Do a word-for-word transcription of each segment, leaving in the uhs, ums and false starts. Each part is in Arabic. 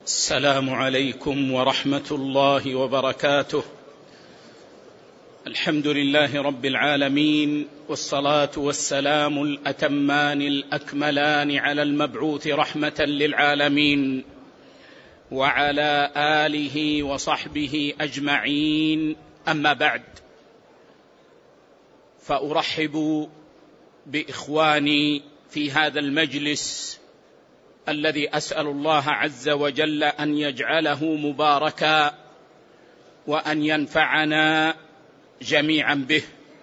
السلام عليكم ورحمة الله وبركاته. الحمد لله رب العالمين، والصلاة والسلام الأتمان الأكملان على المبعوث رحمة للعالمين وعلى آله وصحبه أجمعين. أما بعد، فأرحب بإخواني في هذا المجلس الذي أسأل الله عز وجل أن يجعله مباركا وأن ينفعنا جميعا به.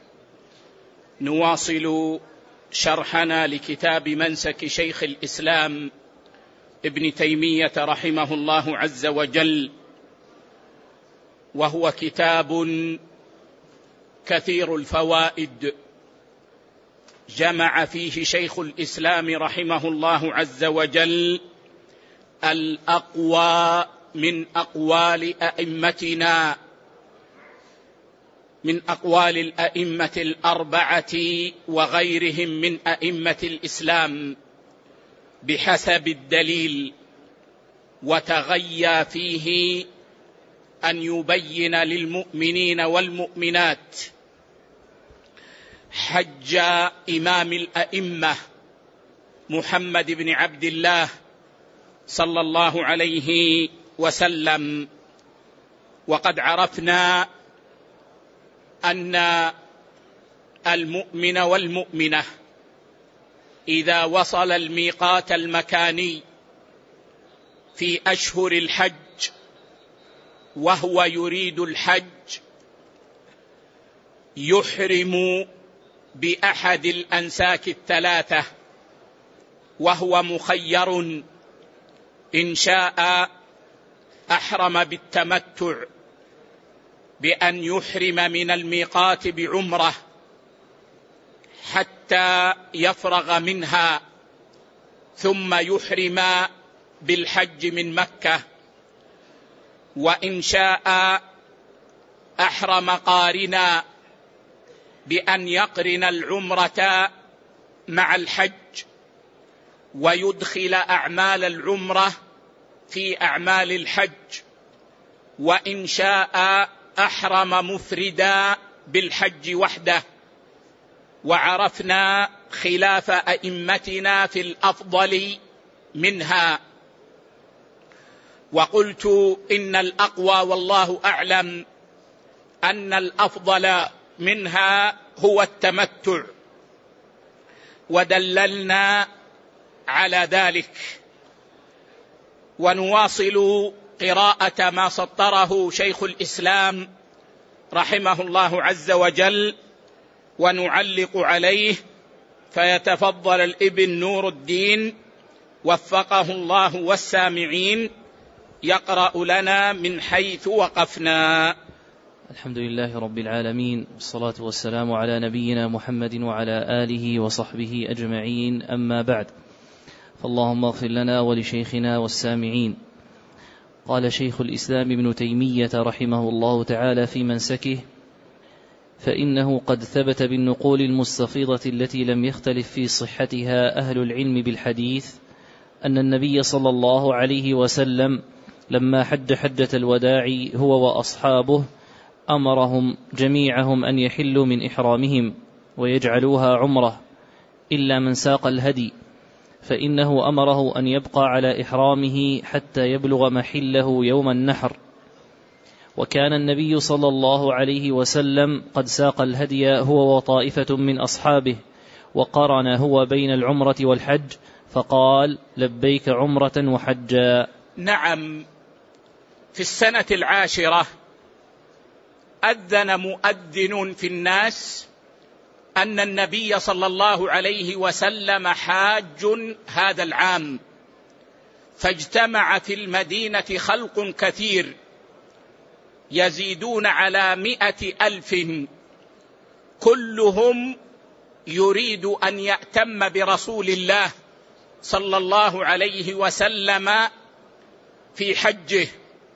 نواصل شرحنا لكتاب منسك شيخ الإسلام ابن تيمية رحمه الله عز وجل، وهو كتاب كثير الفوائد، جمع فيه شيخ الإسلام رحمه الله عز وجل الأقوى من أقوال أئمتنا، من أقوال الأئمة الأربعة وغيرهم من أئمة الإسلام بحسب الدليل، وتغيى فيه أن يبين للمؤمنين والمؤمنات حج إمام الأئمة محمد بن عبد الله صلى الله عليه وسلم. وقد عرفنا أن المؤمن والمؤمنة إذا وصل الميقات المكاني في أشهر الحج وهو يريد الحج يحرم بأحد الأنساك الثلاثة، وهو مخير، إن شاء أحرم بالتمتع بأن يحرم من الميقات بعمرة حتى يفرغ منها، ثم يحرم بالحج من مكة، وإن شاء أحرم قارنا بأن يقرن العمرة مع الحج ويدخل أعمال العمرة في أعمال الحج، وإن شاء أحرم مفردا بالحج وحده. وعرفنا خلاف أئمتنا في الأفضل منها، وقلت إن الأقوى والله أعلم أن الأفضل منها هو التمتع، ودللنا على ذلك. ونواصل قراءة ما سطره شيخ الإسلام رحمه الله عز وجل ونعلق عليه، فيتفضل الابن نور الدين وفقه الله والسامعين يقرأ لنا من حيث وقفنا. الحمد لله رب العالمين، والصلاة والسلام على نبينا محمد وعلى آله وصحبه أجمعين. أما بعد، فاللهم اغفر لنا ولشيخنا والسامعين. قال شيخ الإسلام ابن تيمية رحمه الله تعالى في منسكه: فإنه قد ثبت بالنقول المستفيضة التي لم يختلف في صحتها أهل العلم بالحديث أن النبي صلى الله عليه وسلم لما حج حجة الوداع هو وأصحابه أمرهم جميعهم أن يحلوا من إحرامهم ويجعلوها عمرة إلا من ساق الهدي، فإنه أمره أن يبقى على إحرامه حتى يبلغ محله يوم النحر. وكان النبي صلى الله عليه وسلم قد ساق الهدي هو وطائفة من أصحابه، وقرن هو بين العمرة والحج، فقال: لبيك عمرة وحجا. نعم، في السنة العاشرة أذن مؤذن في الناس أن النبي صلى الله عليه وسلم حاج هذا العام، فاجتمع في المدينة خلق كثير يزيدون على مئة ألف، كلهم يريد أن يأتم برسول الله صلى الله عليه وسلم في حجه.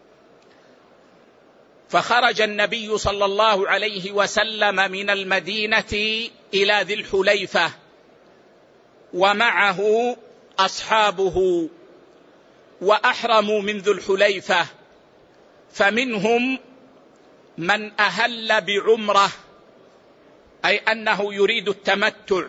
فخرج النبي صلى الله عليه وسلم من المدينة إلى ذي الحليفة ومعه أصحابه، وأحرموا من ذو الحليفة، فمنهم من أهل بعمرة أي أنه يريد التمتع،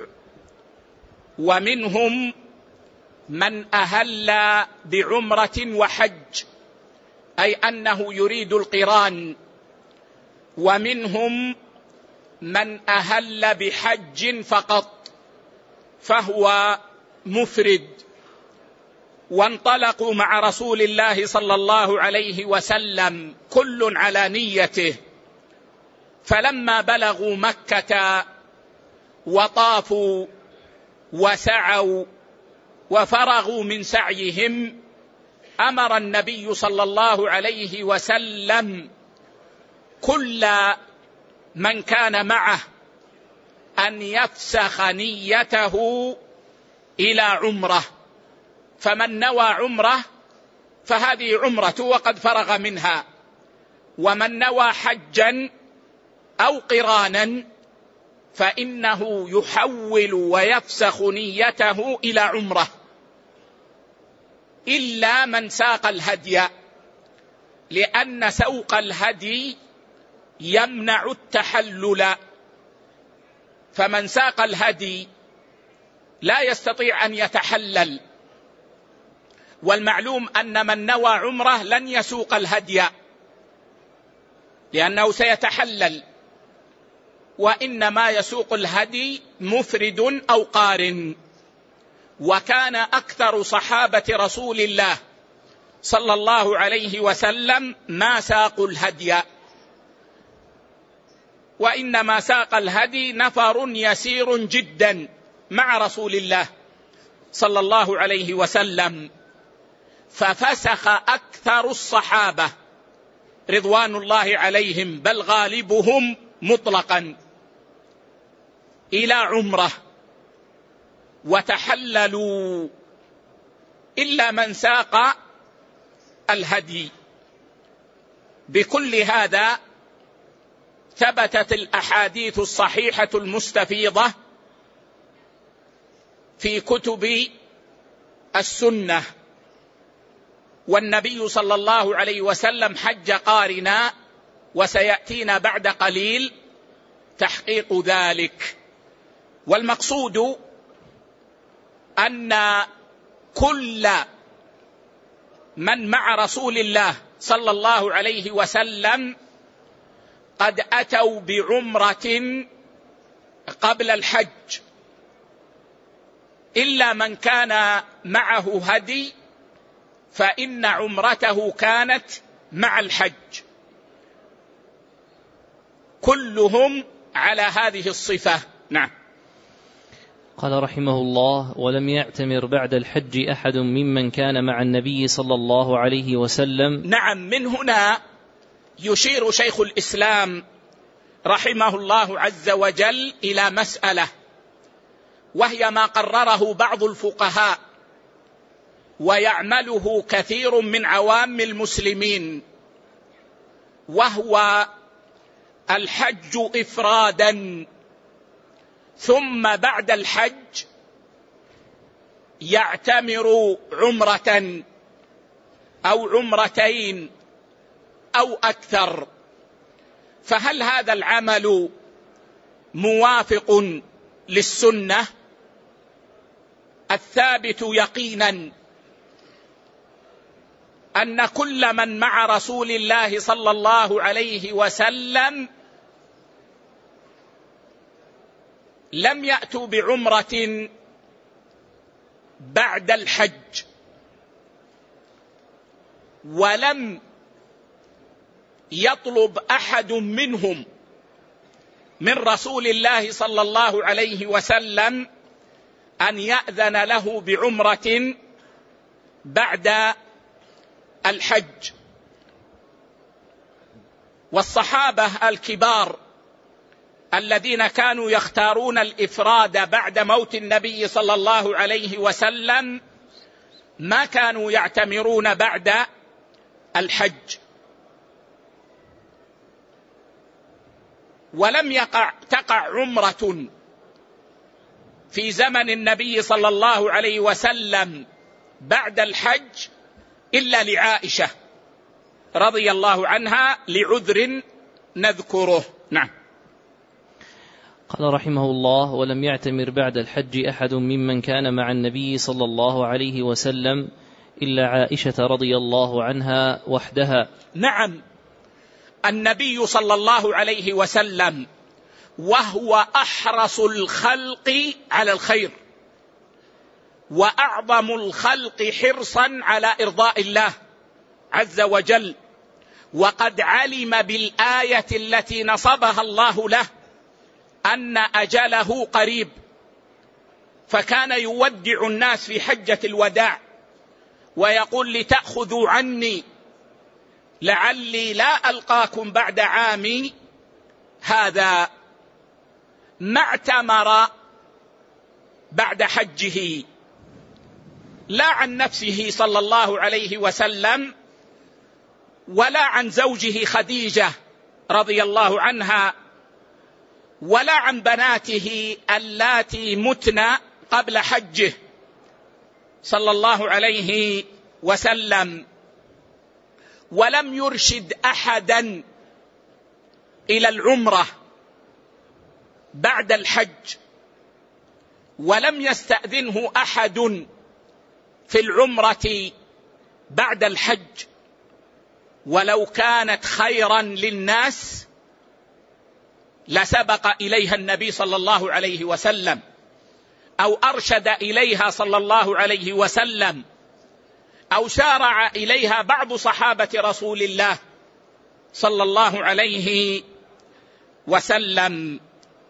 ومنهم من أهل بعمرة وحج أي أنه يريد القران، ومنهم من أهل بحج فقط فهو مفرد. وانطلقوا مع رسول الله صلى الله عليه وسلم كل على نيته، فلما بلغوا مكة وطافوا وسعوا وفرغوا من سعيهم، أمر النبي صلى الله عليه وسلم كل من كان معه أن يفسخ نيته إلى عمرة، فمن نوى عمرة فهذه عمرته وقد فرغ منها، ومن نوى حجا أو قرانا فإنه يحول ويفسخ نيته إلى عمرة، إلا من ساق الهدي، لأن سوق الهدي يمنع التحلل، فمن ساق الهدي لا يستطيع أن يتحلل، والمعلوم أن من نوى عمره لن يسوق الهدي لأنه سيتحلل، وإنما يسوق الهدي مفرد أو قارن. وكان أكثر صحابة رسول الله صلى الله عليه وسلم ما ساقوا الهدي، وإنما ساق الهدي نفر يسير جدا مع رسول الله صلى الله عليه وسلم، ففسخ أكثر الصحابة رضوان الله عليهم بل غالبهم مطلقا إلى عمره وتحللوا، إلا من ساق الهدي. بكل هذا ثبتت الأحاديث الصحيحة المستفيضة في كتب السنة، والنبي صلى الله عليه وسلم حج قارنا، وسيأتينا بعد قليل تحقيق ذلك. والمقصود أن كل من مع رسول الله صلى الله عليه وسلم قد أتوا بعمرة قبل الحج، إلا من كان معه هدي فإن عمرته كانت مع الحج، كلهم على هذه الصفة. نعم. قال رحمه الله: ولم يعتمر بعد الحج أحد ممن كان مع النبي صلى الله عليه وسلم. نعم، من هنا يشير شيخ الإسلام رحمه الله عز وجل إلى مسألة، وهي ما قرره بعض الفقهاء ويعمله كثير من عوام المسلمين، وهو الحج إفرادا، ثم بعد الحج يعتمر عمرة أو عمرتين أو أكثر. فهل هذا العمل موافق للسنة؟ الثابت يقينا أن كل من مع رسول الله صلى الله عليه وسلم لم يأتوا بعمرة بعد الحج، ولم يطلب أحد منهم من رسول الله صلى الله عليه وسلم أن يأذن له بعمرة بعد الحج. والصحابة الكبار الذين كانوا يختارون الإفراد بعد موت النبي صلى الله عليه وسلم ما كانوا يعتمرون بعد الحج، ولم يقع تقع عمرة في زمن النبي صلى الله عليه وسلم بعد الحج إلا لعائشة رضي الله عنها لعذر نذكره. نعم. قال رحمه الله: ولم يعتمر بعد الحج أحد ممن كان مع النبي صلى الله عليه وسلم إلا عائشة رضي الله عنها وحدها. نعم، النبي صلى الله عليه وسلم وهو أحرص الخلق على الخير وأعظم الخلق حرصا على إرضاء الله عز وجل، وقد علم بالآية التي نصبها الله له أن أجله قريب، فكان يودع الناس في حجة الوداع ويقول: لتأخذوا عني لعلي لا ألقاكم بعد عامي هذا. ما اعتمر بعد حجه لا عن نفسه صلى الله عليه وسلم ولا عن زوجه خديجة رضي الله عنها ولا عن بناته اللاتي متن قبل حجه صلى الله عليه وسلم، ولم يرشد أحدا إلى العمرة بعد الحج، ولم يستأذنه أحد في العمرة بعد الحج، ولو كانت خيرا للناس لسبق إليها النبي صلى الله عليه وسلم أو أرشد إليها صلى الله عليه وسلم أو شارع إليها بعض صحابة رسول الله صلى الله عليه وسلم.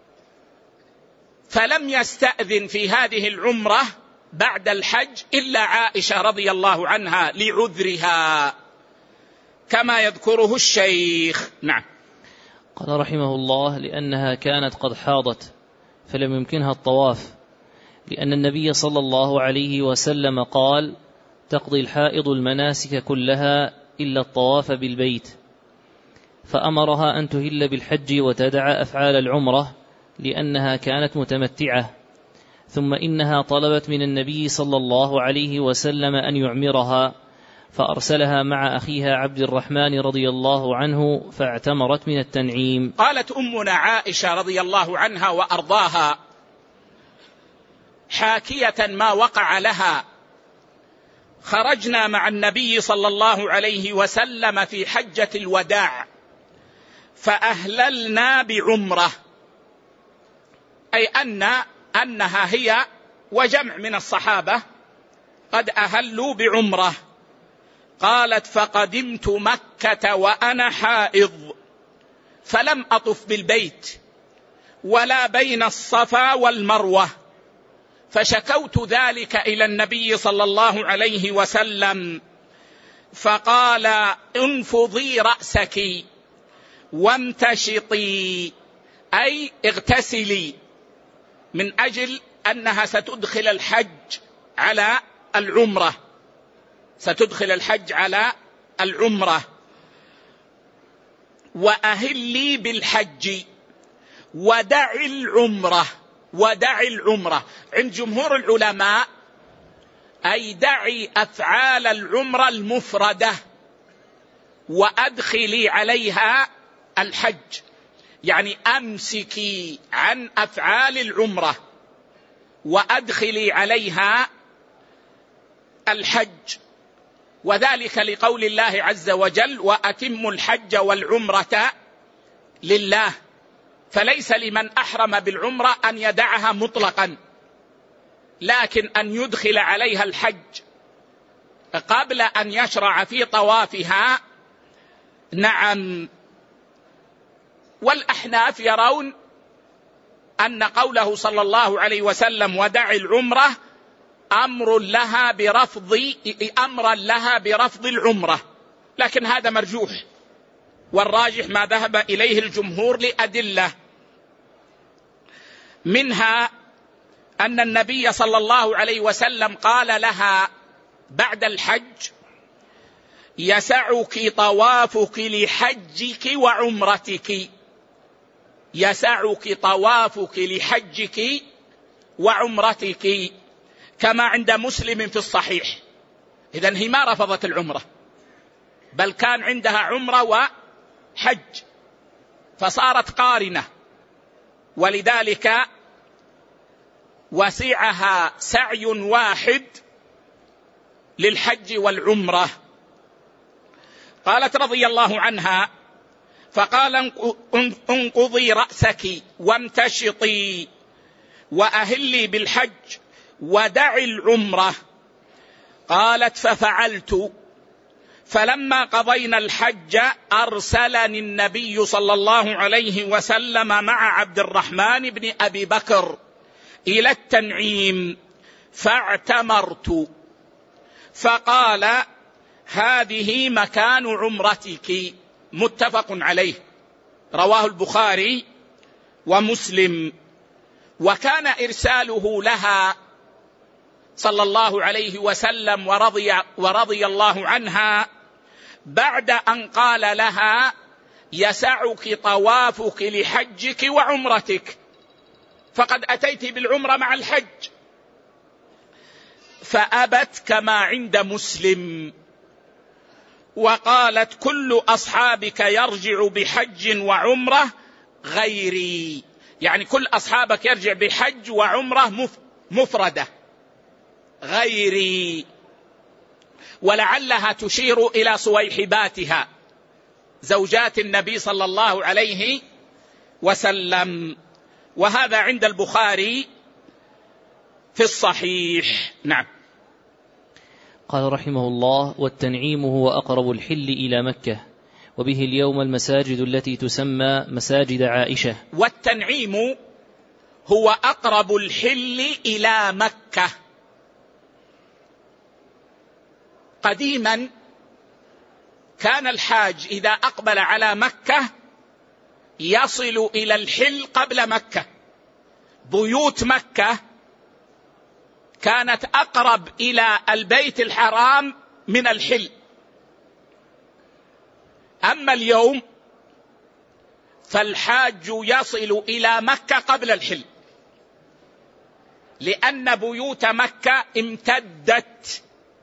فلم يستأذن في هذه العمرة بعد الحج إلا عائشة رضي الله عنها لعذرها كما يذكره الشيخ. نعم. قال رحمه الله: لأنها كانت قد حاضت فلم يمكنها الطواف، لأن النبي صلى الله عليه وسلم قال: تقضي الحائض المناسك كلها إلا الطواف بالبيت، فأمرها أن تهل بالحج وتدع أفعال العمرة لأنها كانت متمتعة. ثم إنها طلبت من النبي صلى الله عليه وسلم أن يعمرها، فأرسلها مع أخيها عبد الرحمن رضي الله عنه فاعتمرت من التنعيم. قالت أمنا عائشة رضي الله عنها وأرضاها حاكية ما وقع لها: خرجنا مع النبي صلى الله عليه وسلم في حجة الوداع فأهللنا بعمرة، أي أن أنها هي وجمع من الصحابة قد أهلوا بعمرة. قالت: فقدمت مكة وأنا حائض فلم أطف بالبيت ولا بين الصفا والمروة، فشكوت ذلك إلى النبي صلى الله عليه وسلم فقال: انفضي رأسك وامتشطي، أي اغتسلي، من أجل أنها ستدخل الحج على العمرة، ستدخل الحج على العمرة. وأهلي بالحج ودعي العمرة، ودعي العمرة عند جمهور العلماء أي دعي أفعال العمرة المفردة وأدخلي عليها الحج، يعني أمسكي عن أفعال العمرة وأدخلي عليها الحج، وذلك لقول الله عز وجل: وأتموا الحج والعمرة لله. فليس لمن أحرم بالعمرة أن يدعها مطلقا، لكن أن يدخل عليها الحج قبل أن يشرع في طوافها. نعم. والأحناف يرون أن قوله صلى الله عليه وسلم ودع العمرة أمر لها برفض أمرا لها برفض العمرة، لكن هذا مرجوح، والراجح ما ذهب إليه الجمهور لأدلة، منها أن النبي صلى الله عليه وسلم قال لها بعد الحج: يسعك طوافك لحجك وعمرتك، يسعك طوافك لحجك وعمرتك، كما عند مسلم في الصحيح إذن هي ما رفضت العمرة، بل كان عندها عمرة وحج، فصارت قارنة، ولذلك وسعها سعي واحد للحج والعمرة. قالت رضي الله عنها: فقال: انقضي رأسك وامتشطي وأهلي بالحج ودعي العمرة. قالت: ففعلت، فلما قضينا الحج أرسلني النبي صلى الله عليه وسلم مع عبد الرحمن بن أبي بكر إلى التنعيم فاعتمرت، فقال: هذه مكان عمرتك. متفق عليه، رواه البخاري ومسلم. وكان إرساله لها صلى الله عليه وسلم ورضي, ورضي الله عنها بعد أن قال لها: يسعك طوافك لحجك وعمرتك، فقد أتيت بالعمرة مع الحج. فأبت كما عند مسلم، وقالت: كل أصحابك يرجع بحج وعمرة غيري، يعني كل أصحابك يرجع بحج وعمرة مفردة غيري. ولعلها تشير إلى صويحباتها زوجات النبي صلى الله عليه وسلم، وهذا عند البخاري في الصحيح. نعم. قال رحمه الله: والتنعيم هو أقرب الحل إلى مكة، وبه اليوم المساجد التي تسمى مساجد عائشة. والتنعيم هو أقرب الحل إلى مكة. قديما كان الحاج إذا أقبل على مكة يصل إلى الحل قبل مكة. بيوت مكة كانت أقرب إلى البيت الحرام من الحل. أما اليوم فالحاج يصل إلى مكة قبل الحل، لأن بيوت مكة امتدت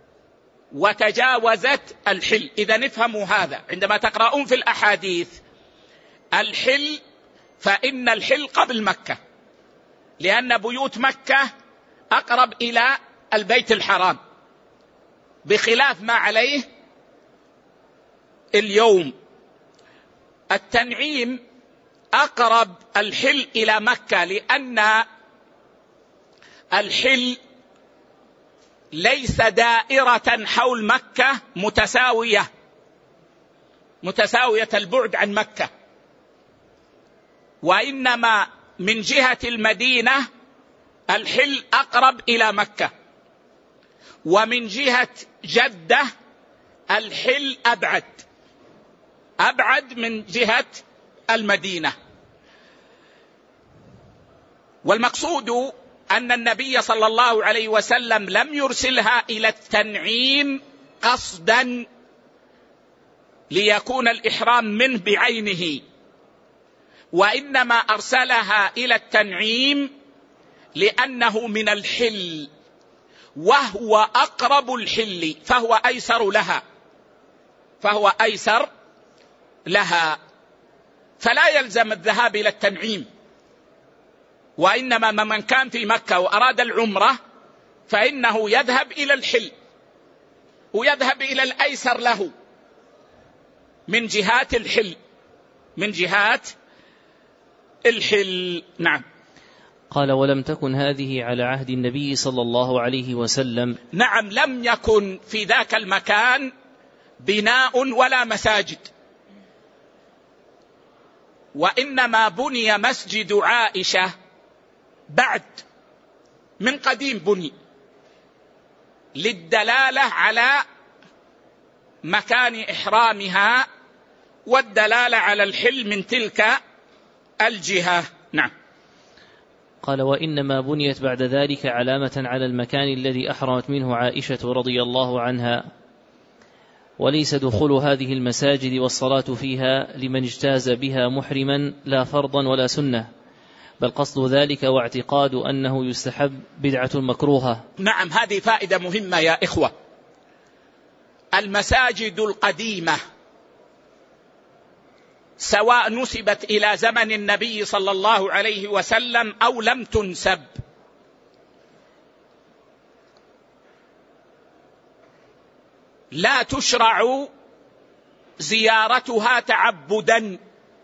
وتجاوزت الحل. إذا نفهموا هذا عندما تقرؤون في الأحاديث الحل، فإن الحل قبل مكة، لأن بيوت مكة أقرب إلى البيت الحرام، بخلاف ما عليه اليوم. التنعيم أقرب الحل إلى مكة، لأن الحل ليس دائرة حول مكة متساوية متساوية البعد عن مكة، وإنما من جهة المدينة الحل أقرب إلى مكة، ومن جهة جدة الحل أبعد أبعد من جهة المدينة. والمقصود أن النبي صلى الله عليه وسلم لم يرسلها إلى التنعيم قصدا ليكون الإحرام منه بعينه، وإنما أرسلها إلى التنعيم لأنه من الحل، وهو أقرب الحل، فهو أيسر لها فهو أيسر لها فلا يلزم الذهاب إلى التنعيم، وإنما من كان في مكة وأراد العمرة فإنه يذهب إلى الحل، ويذهب إلى الأيسر له من جهات الحل من جهات الحل. نعم. قال: ولم تكن هذه على عهد النبي صلى الله عليه وسلم. نعم، لم يكن في ذاك المكان بناء ولا مساجد، وإنما بني مسجد عائشة بعد من قديم، بني للدلالة على مكان إحرامها والدلالة على الحل من تلك الجهة. نعم. قال: وإنما بنيت بعد ذلك علامة على المكان الذي أحرمت منه عائشة رضي الله عنها، وليس دخول هذه المساجد والصلاة فيها لمن اجتاز بها محرما لا فرضا ولا سنة، بل قصد ذلك واعتقاد أنه يستحب بدعة مكروهة. نعم، هذه فائدة مهمة يا إخوة. المساجد القديمة سواء نسبت إلى زمن النبي صلى الله عليه وسلم أو لم تنسب، لا تشرع زيارتها تعبدا،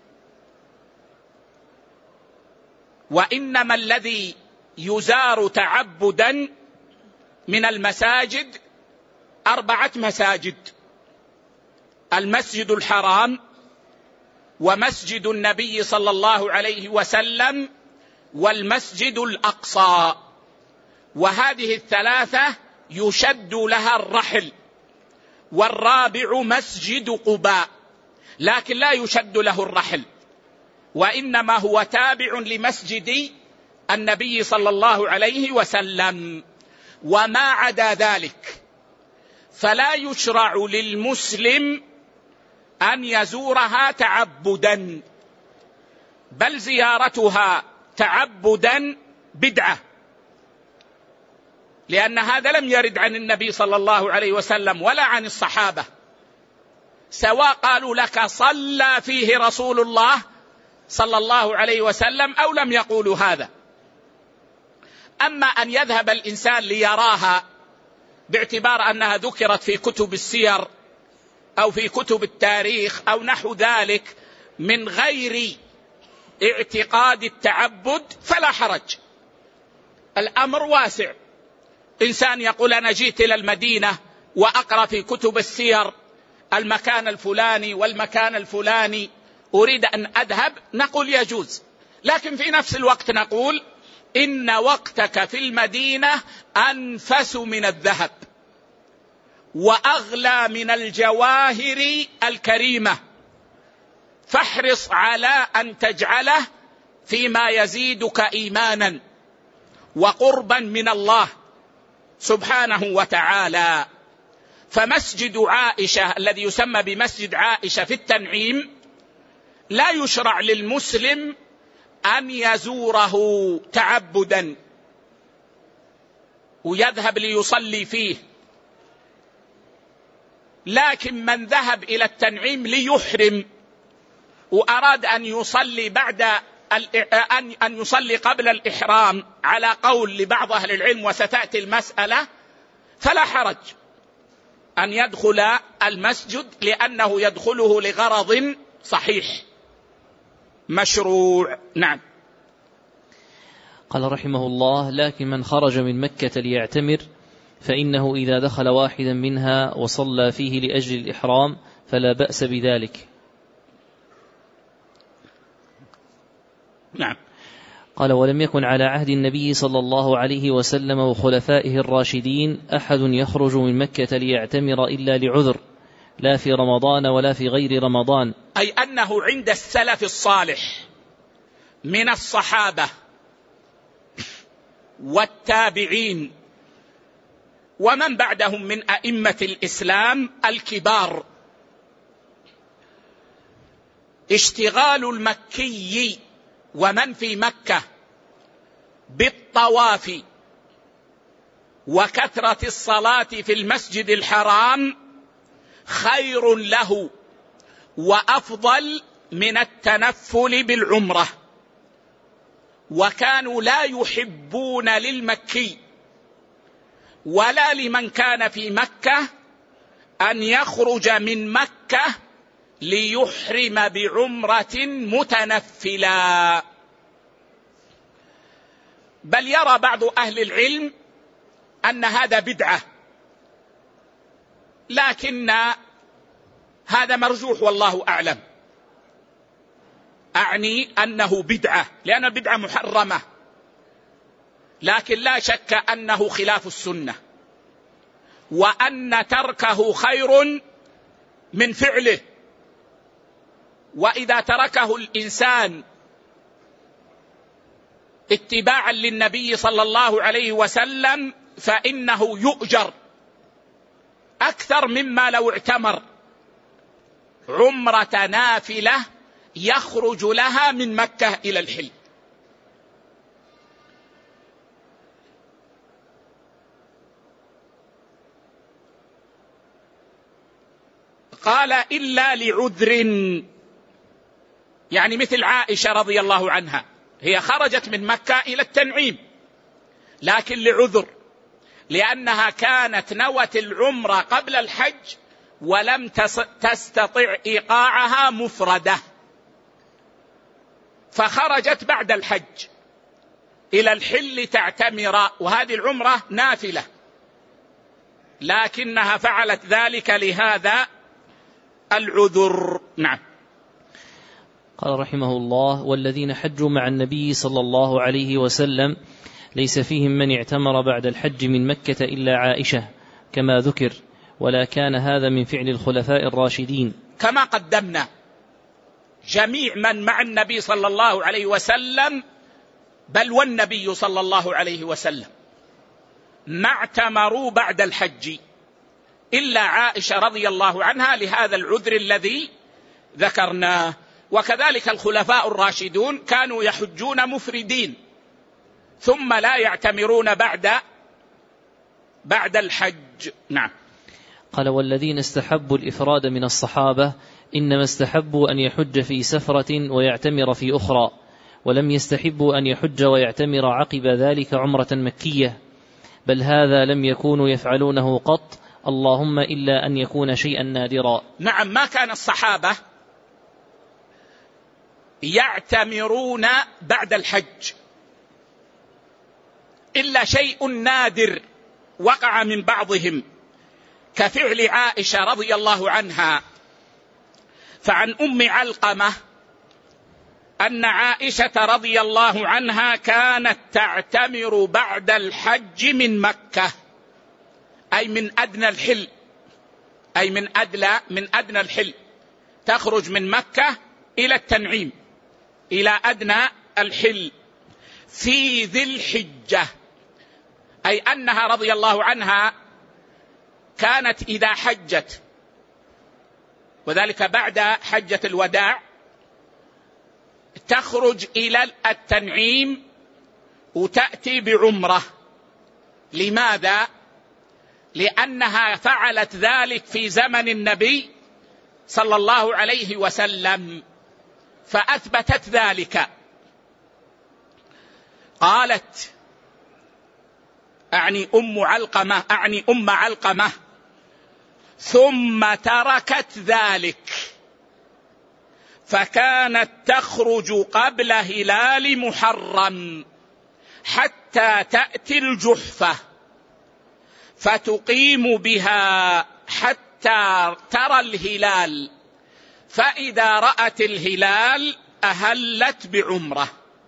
وإنما الذي يزار تعبدا من المساجد أربعة مساجد: المسجد الحرام، ومسجد النبي صلى الله عليه وسلم، والمسجد الأقصى. وهذه الثلاثة يشد لها الرحل. والرابع مسجد قباء، لكن لا يشد له الرحل، وإنما هو تابع لمسجد النبي صلى الله عليه وسلم. وما عدا ذلك فلا يشرع للمسلم أن يزورها تعبدا، بل زيارتها تعبدا بدعة، لأن هذا لم يرد عن النبي صلى الله عليه وسلم ولا عن الصحابة، سواء قالوا لك صلى فيه رسول الله صلى الله عليه وسلم أو لم يقولوا هذا. أما أن يذهب الإنسان ليراها باعتبار أنها ذكرت في كتب السير أو في كتب التاريخ أو نحو ذلك من غير اعتقاد التعبد فلا حرج، الأمر واسع. إنسان يقول أنا جيت إلى المدينة وأقرأ في كتب السير المكان الفلاني والمكان الفلاني، أريد أن أذهب، نقول يجوز، لكن في نفس الوقت نقول إن وقتك في المدينة أنفس من الذهب وأغلى من الجواهر الكريمة، فاحرص على أن تجعله فيما يزيدك إيمانا وقربا من الله سبحانه وتعالى. فمسجد عائشة الذي يسمى بمسجد عائشة في التنعيم لا يشرع للمسلم أن يزوره تعبدا ويذهب ليصلي فيه، لكن من ذهب إلى التنعيم ليحرم وأراد أن يصلي بعد أن يصلي قبل الإحرام على قول لبعض أهل العلم وستأتي المسألة، فلا حرج أن يدخل المسجد، لأنه يدخله لغرض صحيح مشروع. نعم. قال رحمه الله: لكن من خرج من مكة ليعتمر فإنه إذا دخل واحدا منها وصلى فيه لأجل الإحرام فلا بأس بذلك. نعم. قال: ولم يكن على عهد النبي صلى الله عليه وسلم وخلفائه الراشدين أحد يخرج من مكة ليعتمر إلا لعذر، لا في رمضان ولا في غير رمضان. أي أنه عند السلف الصالح من الصحابة والتابعين ومن بعدهم من أئمة الإسلام الكبار، اشتغال المكي ومن في مكة بالطواف وكثرة الصلاة في المسجد الحرام خير له وأفضل من التنفل بالعمرة. وكانوا لا يحبون للمكي ولا لمن كان في مكة أن يخرج من مكة ليحرم بعمرة متنفلا، بل يرى بعض أهل العلم أن هذا بدعة، لكن هذا مرجوح والله أعلم. أعني أنه بدعة، لأن البدعة محرمة، لكن لا شك أنه خلاف السنة، وأن تركه خير من فعله. وإذا تركه الإنسان اتباعا للنبي صلى الله عليه وسلم فإنه يؤجر أكثر مما لو اعتمر عمرة نافلة يخرج لها من مكة إلى الحل. قال إلا لعذر، يعني مثل عائشة رضي الله عنها، هي خرجت من مكة إلى التنعيم لكن لعذر، لأنها كانت نوت العمرة قبل الحج ولم تستطع إيقاعها مفردة، فخرجت بعد الحج إلى الحل تعتمر، وهذه العمرة نافلة، لكنها فعلت ذلك لهذا العذر. نعم. قال رحمه الله: والذين حجوا مع النبي صلى الله عليه وسلم ليس فيهم من اعتمر بعد الحج من مكة إلا عائشة كما ذكر، ولا كان هذا من فعل الخلفاء الراشدين. كما قدمنا جميع من مع النبي صلى الله عليه وسلم، بل والنبي صلى الله عليه وسلم، ما اعتمروا بعد الحج إلا عائشة رضي الله عنها لهذا العذر الذي ذكرناه. وكذلك الخلفاء الراشدون كانوا يحجون مفردين ثم لا يعتمرون بعد بعد الحج. نعم. قال: والذين استحبوا الإفراد من الصحابة إنما استحبوا أن يحج في سفرة ويعتمر في أخرى، ولم يستحبوا أن يحج ويعتمر عقب ذلك عمرة مكية، بل هذا لم يكونوا يفعلونه قط، اللهم إلا أن يكون شيئا نادرا. نعم، ما كان الصحابة يعتمرون بعد الحج إلا شيء نادر وقع من بعضهم كفعل عائشة رضي الله عنها. فعن أم علقمة أن عائشة رضي الله عنها كانت تعتمر بعد الحج من مكة، أي من أدنى الحل، أي من أدنى من أدنى الحل، تخرج من مكة إلى التنعيم إلى أدنى الحل في ذي الحجة، أي أنها رضي الله عنها كانت إذا حجت، وذلك بعد حجة الوداع، تخرج إلى التنعيم وتأتي بعمرة. لماذا؟ لأنها فعلت ذلك في زمن النبي صلى الله عليه وسلم فأثبتت ذلك. قالت أعني أم علقمة أعني أم علقمة ثم تركت ذلك فكانت تخرج قبل هلال محرم حتى تأتي الجحفة فتقيم بها حتى ترى الهلال، فإذا رأت الهلال أهلت بعمرة.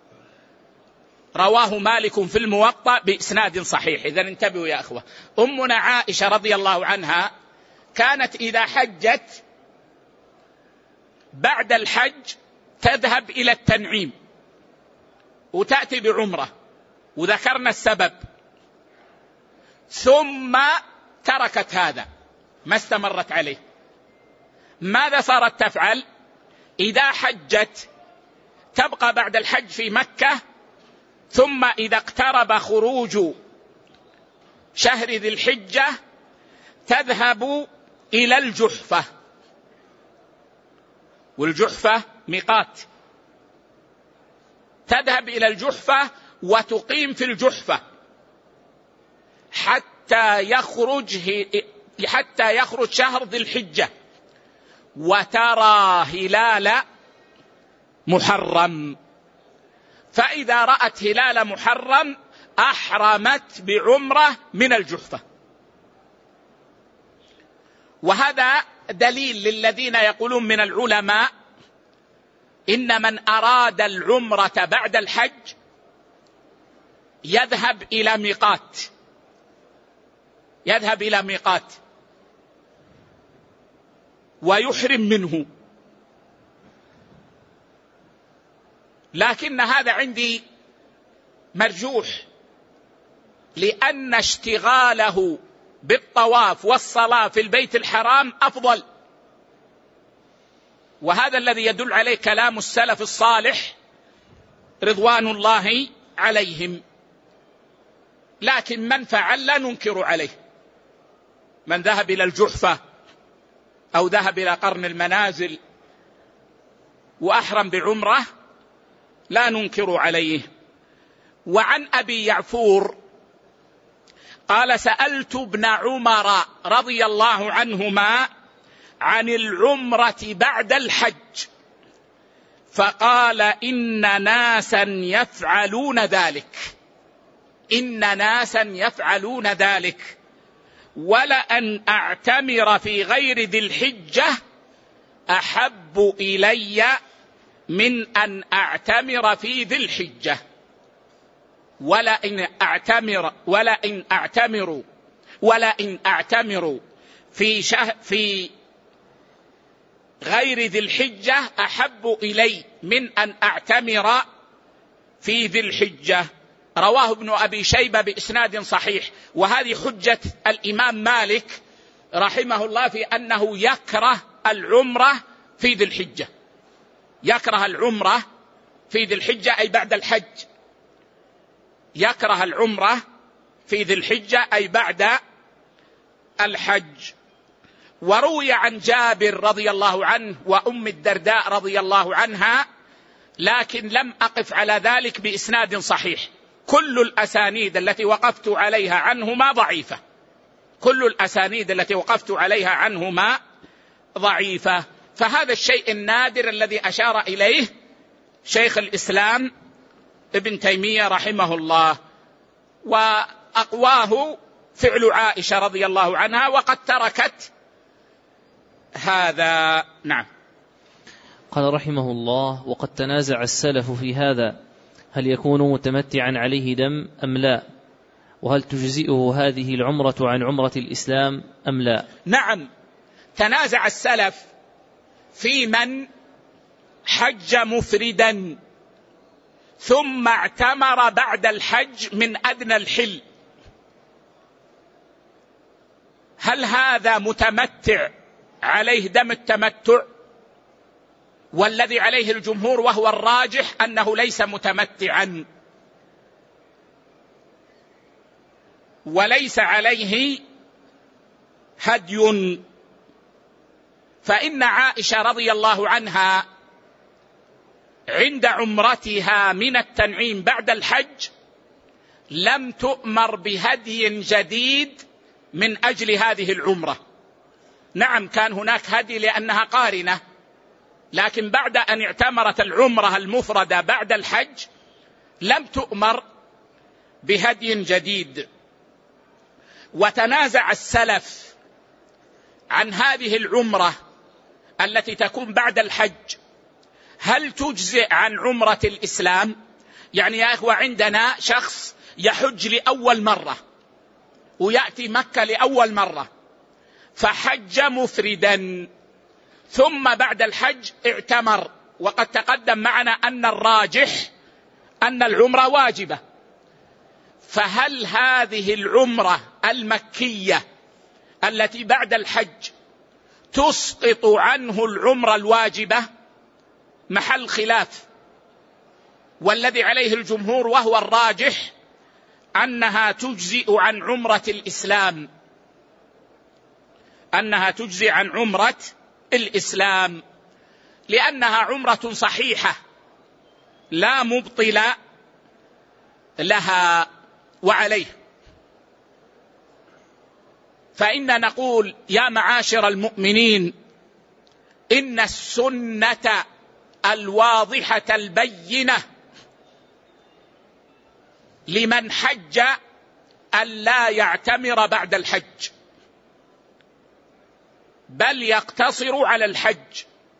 رواه مالك في الموطأ بإسناد صحيح. إذن انتبهوا يا أخوة، أمنا عائشة رضي الله عنها كانت إذا حجت بعد الحج تذهب إلى التنعيم وتأتي بعمرة، وذكرنا السبب، ثم تركت هذا ما استمرت عليه. ماذا صارت تفعل؟ إذا حجت تبقى بعد الحج في مكة، ثم إذا اقترب خروج شهر ذي الحجة تذهب إلى الجحفة، والجحفة ميقات، تذهب إلى الجحفة وتقيم في الجحفة حتى يخرج حتى يخرج شهر ذي الحجة وترى هلال محرم، فإذا رأت هلال محرم أحرمت بعمرة من الجحفة. وهذا دليل للذين يقولون من العلماء إن من أراد العمرة بعد الحج يذهب إلى ميقات يذهب إلى ميقات ويحرم منه، لكن هذا عندي مرجوح، لأن اشتغاله بالطواف والصلاة في البيت الحرام أفضل، وهذا الذي يدل عليه كلام السلف الصالح رضوان الله عليهم. لكن من فعل لا ننكر عليه، من ذهب إلى الجحفة أو ذهب إلى قرن المنازل وأحرم بعمرة لا ننكر عليه. وعن أبي يعفور قال سألت ابن عمر رضي الله عنهما عن العمرة بعد الحج فقال إن ناسا يفعلون ذلك إن ناسا يفعلون ذلك ولأن أعتمر في غير ذي الحجة أحب إلي من أن أعتمر في ذي الحجة. ولئن أعتمر ولئن أعتمر ولئن أعتمر في شهر في غير ذي الحجة أحب إلي من أن أعتمر في ذي الحجة. رواه ابن أبي شيبة بإسناد صحيح. وهذه حجة الإمام مالك رحمه الله في أنه يكره العمرة في ذي الحجة يكره العمرة في ذي الحجة أي بعد الحج يكره العمرة في ذي الحجة أي بعد الحج. وروي عن جابر رضي الله عنه وأم الدرداء رضي الله عنها لكن لم أقف على ذلك بإسناد صحيح. كل الأسانيد التي وقفت عليها عنهما ضعيفة كل الأسانيد التي وقفت عليها عنهما ضعيفة. فهذا الشيء النادر الذي أشار إليه شيخ الإسلام ابن تيمية رحمه الله. وأقواه فعل عائشة رضي الله عنها وقد تركت هذا. نعم. قال رحمه الله وقد تنازع السلف في هذا هل يكون متمتعا عليه دم أم لا وهل تجزئه هذه العمرة عن عمرة الإسلام أم لا. نعم تنازع السلف في من حج مفردا ثم اعتمر بعد الحج من أدنى الحل هل هذا متمتع عليه دم التمتع؟ والذي عليه الجمهور وهو الراجح أنه ليس متمتعا وليس عليه هدي. فإن عائشة رضي الله عنها عند عمرتها من التنعيم بعد الحج لم تؤمر بهدي جديد من أجل هذه العمرة. نعم كان هناك هدي لأنها قارنة لكن بعد أن اعتمرت العمرة المفردة بعد الحج لم تؤمر بهدي جديد. وتنازع السلف عن هذه العمرة التي تكون بعد الحج هل تجزئ عن عمرة الإسلام؟ يعني يا إخوة عندنا شخص يحج لأول مرة ويأتي مكة لأول مرة فحج مفردا ثم بعد الحج اعتمر وقد تقدم معنا أن الراجح أن العمرة واجبة. فهل هذه العمرة المكية التي بعد الحج تسقط عنه العمرة الواجبة؟ محل خلاف. والذي عليه الجمهور وهو الراجح أنها تجزئ عن عمرة الإسلام أنها تجزئ عن عمرة الإسلام لأنها عمرة صحيحة لا مبطل لها وعليه. فإن نقول يا معاشر المؤمنين إن السنة الواضحة البينة لمن حج أن لا يعتمر بعد الحج بل يقتصر على الحج.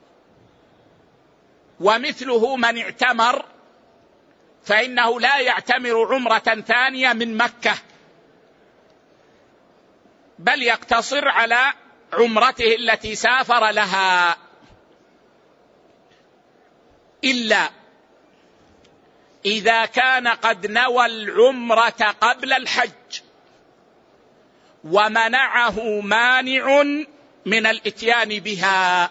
ومثله من اعتمر فإنه لا يعتمر عمرة ثانية من مكة بل يقتصر على عمرته التي سافر لها. إلا إذا كان قد نوى العمرة قبل الحج ومنعه مانع من الاتيان بها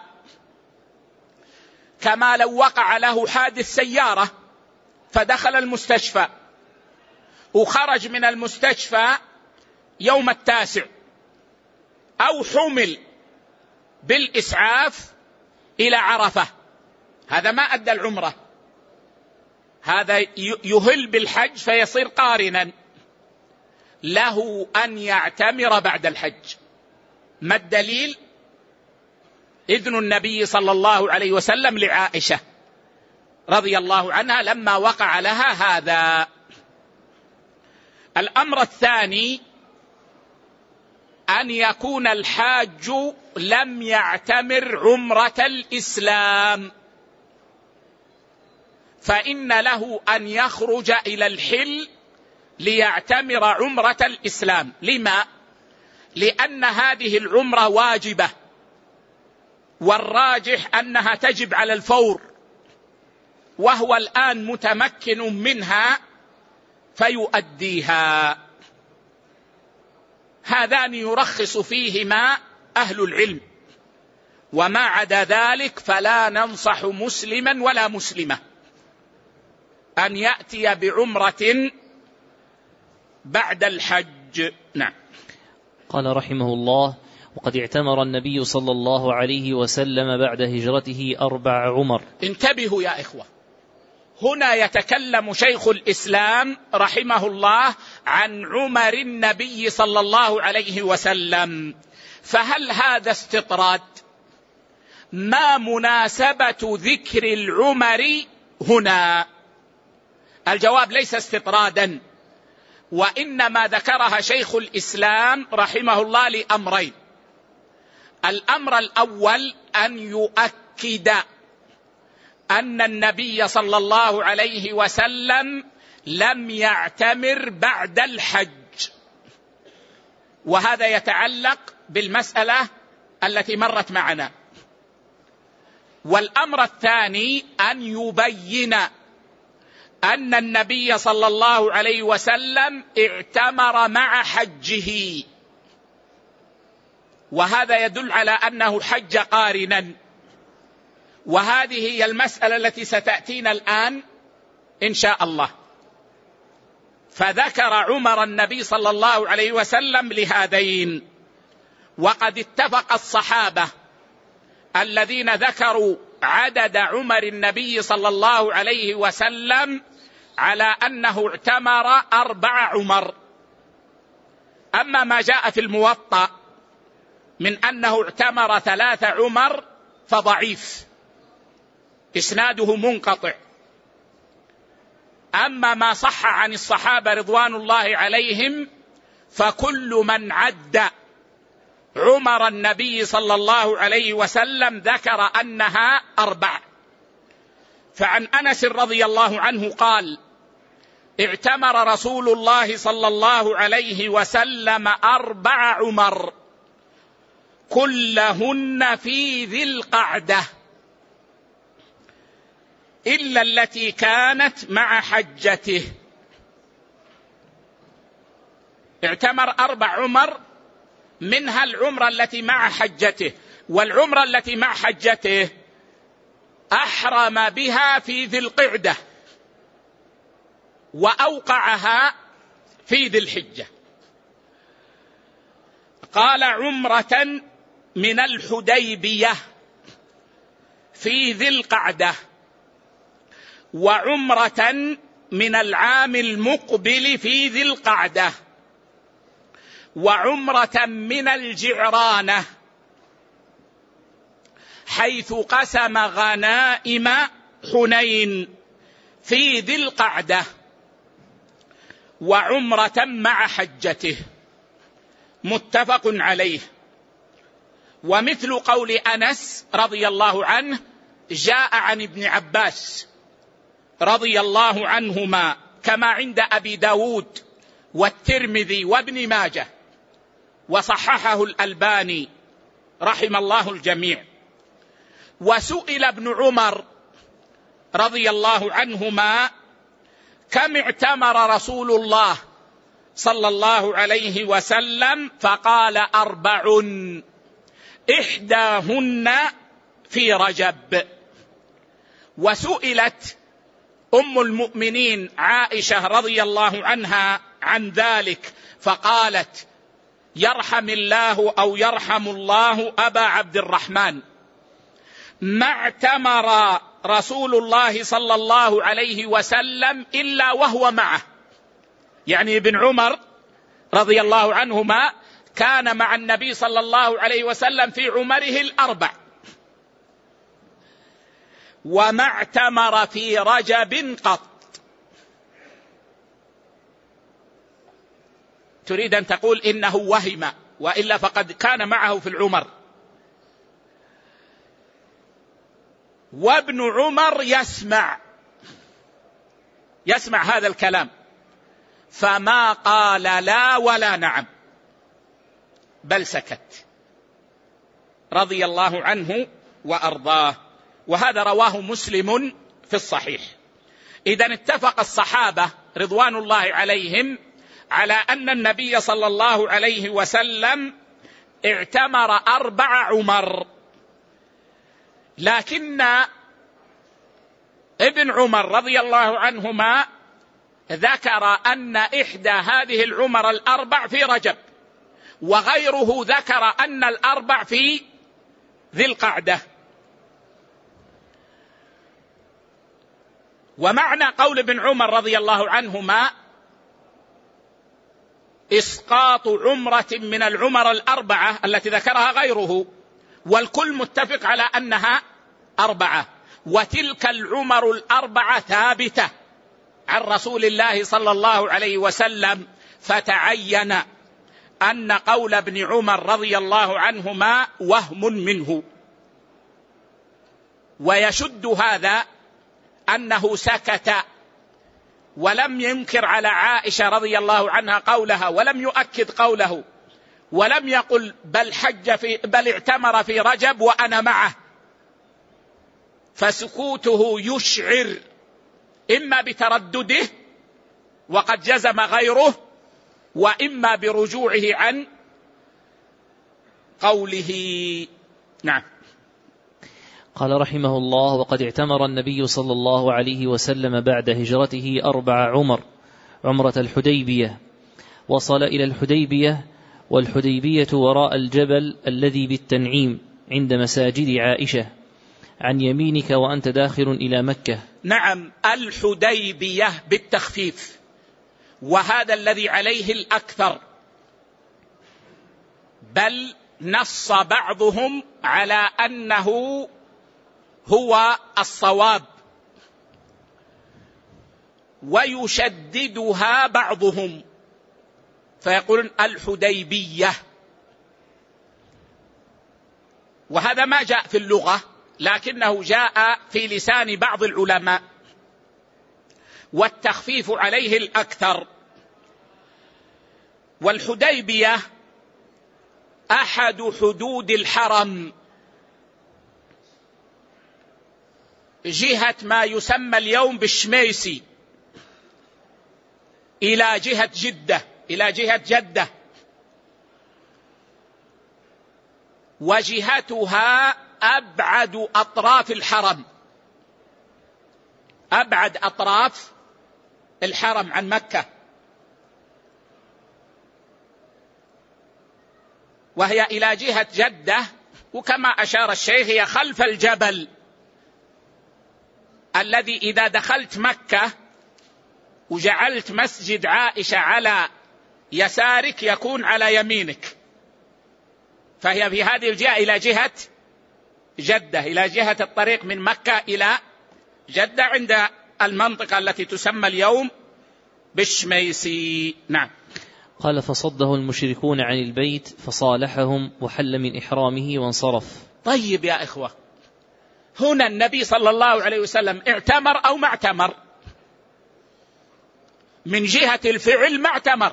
كما لو وقع له حادث سيارة فدخل المستشفى وخرج من المستشفى يوم التاسع أو حمل بالإسعاف إلى عرفة، هذا ما أدى العمرة، هذا يهل بالحج فيصير قارنا، له أن يعتمر بعد الحج. ما الدليل؟ إذن النبي صلى الله عليه وسلم لعائشة رضي الله عنها لما وقع لها هذا. الأمر الثاني أن يكون الحاج لم يعتمر عمرة الإسلام، فإن له أن يخرج إلى الحل ليعتمر عمرة الإسلام. لما؟ لأن هذه العمرة واجبة، والراجح أنها تجب على الفور، وهو الآن متمكن منها فيؤديها. هذان يرخص فيهما أهل العلم، وما عدا ذلك فلا ننصح مسلما ولا مسلمة أن يأتي بعمرة بعد الحج. نعم. قال رحمه الله: وقد اعتمر النبي صلى الله عليه وسلم بعد هجرته أربع عمر. انتبهوا يا إخوة، هنا يتكلم شيخ الإسلام رحمه الله عن عمر النبي صلى الله عليه وسلم، فهل هذا استطراد؟ ما مناسبة ذكر العمر هنا؟ الجواب ليس استطرادا، وإنما ذكرها شيخ الإسلام رحمه الله لأمرين. الأمر الأول أن يؤكد أن النبي صلى الله عليه وسلم لم يعتمر بعد الحج، وهذا يتعلق بالمسألة التي مرت معنا. والأمر الثاني أن يبين أن النبي صلى الله عليه وسلم اعتمر مع حجه، وهذا يدل على أنه حج قارنا، وهذه هي المسألة التي ستأتينا الآن إن شاء الله. فذكر عمر النبي صلى الله عليه وسلم لهذين. وقد اتفق الصحابة الذين ذكروا عدد عمر النبي صلى الله عليه وسلم على أنه اعتمر أربع عمر. أما ما جاء في الموطأ من أنه اعتمر ثلاث عمر فضعيف، إسناده منقطع. أما ما صح عن الصحابة رضوان الله عليهم فكل من عد عمر النبي صلى الله عليه وسلم ذكر أنها أربع. فعن أنس رضي الله عنه قال: اعتمر رسول الله صلى الله عليه وسلم أربع عمر كلهن في ذي القعدة إلا التي كانت مع حجته. اعتمر أربع عمر، منها العمرة التي مع حجته، والعمرة التي مع حجته أحرم بها في ذي القعدة وأوقعها في ذي الحجة. قال: عمرة من الحديبية في ذي القعدة، وعمرة من العام المقبل في ذي القعدة، وعمرة من الجعرانة حيث قسم غنائم حنين في ذي القعدة، وعمرة مع حجته. متفق عليه. ومثل قول أنس رضي الله عنه جاء عن ابن عباس رضي الله عنهما كما عند أبي داود والترمذي وابن ماجه، وصححه الألباني رحم الله الجميع. وسئل ابن عمر رضي الله عنهما: كم اعتمر رسول الله صلى الله عليه وسلم؟ فقال: أربع، إحداهن في رجب. وسئلت أم المؤمنين عائشة رضي الله عنها عن ذلك فقالت: يرحم الله أو يرحم الله أبا عبد الرحمن، ما اعتمر رسول الله صلى الله عليه وسلم إلا وهو معه. يعني ابن عمر رضي الله عنهما كان مع النبي صلى الله عليه وسلم في عمره الأربع، وما اعتمر في رجب قط. تريد أن تقول إنه وهم، وإلا فقد كان معه في العمر. وابن عمر يسمع يسمع هذا الكلام، فما قال لا ولا نعم، بل سكت رضي الله عنه وأرضاه. وهذا رواه مسلم في الصحيح. إذن اتفق الصحابة رضوان الله عليهم على أن النبي صلى الله عليه وسلم اعتمر أربع عمر، لكن ابن عمر رضي الله عنهما ذكر أن إحدى هذه العمر الأربع في رجب، وغيره ذكر أن الأربع في ذي القعدة. ومعنى قول ابن عمر رضي الله عنهما إسقاط عمرة من العمر الأربعة التي ذكرها غيره، والكل متفق على أنها أربعة، وتلك العمر الأربعة ثابتة عن رسول الله صلى الله عليه وسلم، فتعين أن قول ابن عمر رضي الله عنهما وهم منه. ويشد هذا أنه سكت ولم ينكر على عائشة رضي الله عنها قولها، ولم يؤكد قوله، ولم يقل بل حج في بل اعتمر في رجب وأنا معه. فسكوته يشعر إما بتردده وقد جزم غيره، وإما برجوعه عن قوله. نعم. قال رحمه الله: وقد اعتمر النبي صلى الله عليه وسلم بعد هجرته أربع عمر: عمرة الحديبية، وصل إلى الحديبية، والحديبية وراء الجبل الذي بالتنعيم عند مساجد عائشة، عن يمينك وأنت داخل إلى مكة. نعم، الحديبية بالتخفيف، وهذا الذي عليه الأكثر، بل نص بعضهم على أنه هو الصواب، ويشددها بعضهم فيقولون الحديبية، وهذا ما جاء في اللغة لكنه جاء في لسان بعض العلماء، والتخفيف عليه الأكثر. والحديبية أحد حدود الحرم، جهة ما يسمى اليوم بالشميسي إلى جهة جدة إلى جهة جدة، وجهتها أبعد أطراف الحرم، أبعد أطراف الحرم عن مكة، وهي إلى جهة جدة. وكما أشار الشيخ هي خلف الجبل الذي إذا دخلت مكة وجعلت مسجد عائشة على يسارك يكون على يمينك، فهي في هذه الجهة إلى جهة جدة، إلى جهة الطريق من مكة إلى جدة، عند المنطقة التي تسمى اليوم بالشميسي. نعم. قال: فصده المشركون عن البيت فصالحهم وحل من إحرامه وانصرف. طيب يا إخوة، هنا النبي صلى الله عليه وسلم اعتمر أو ما اعتمر؟ من جهة الفعل ما اعتمر،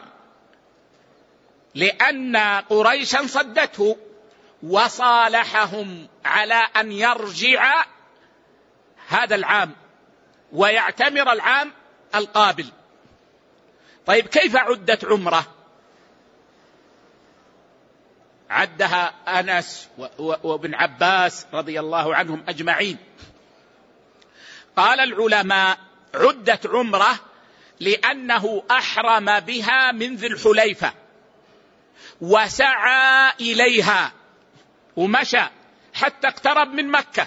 لأن قريشا صدته، وصالحهم على أن يرجع هذا العام ويعتمر العام القابل. طيب كيف عدت عمره؟ عدها أنس وابن عباس رضي الله عنهم أجمعين. قال العلماء: عدت عمره لأنه أحرم بها من ذي الحليفة، وسعى إليها ومشى حتى اقترب من مكة،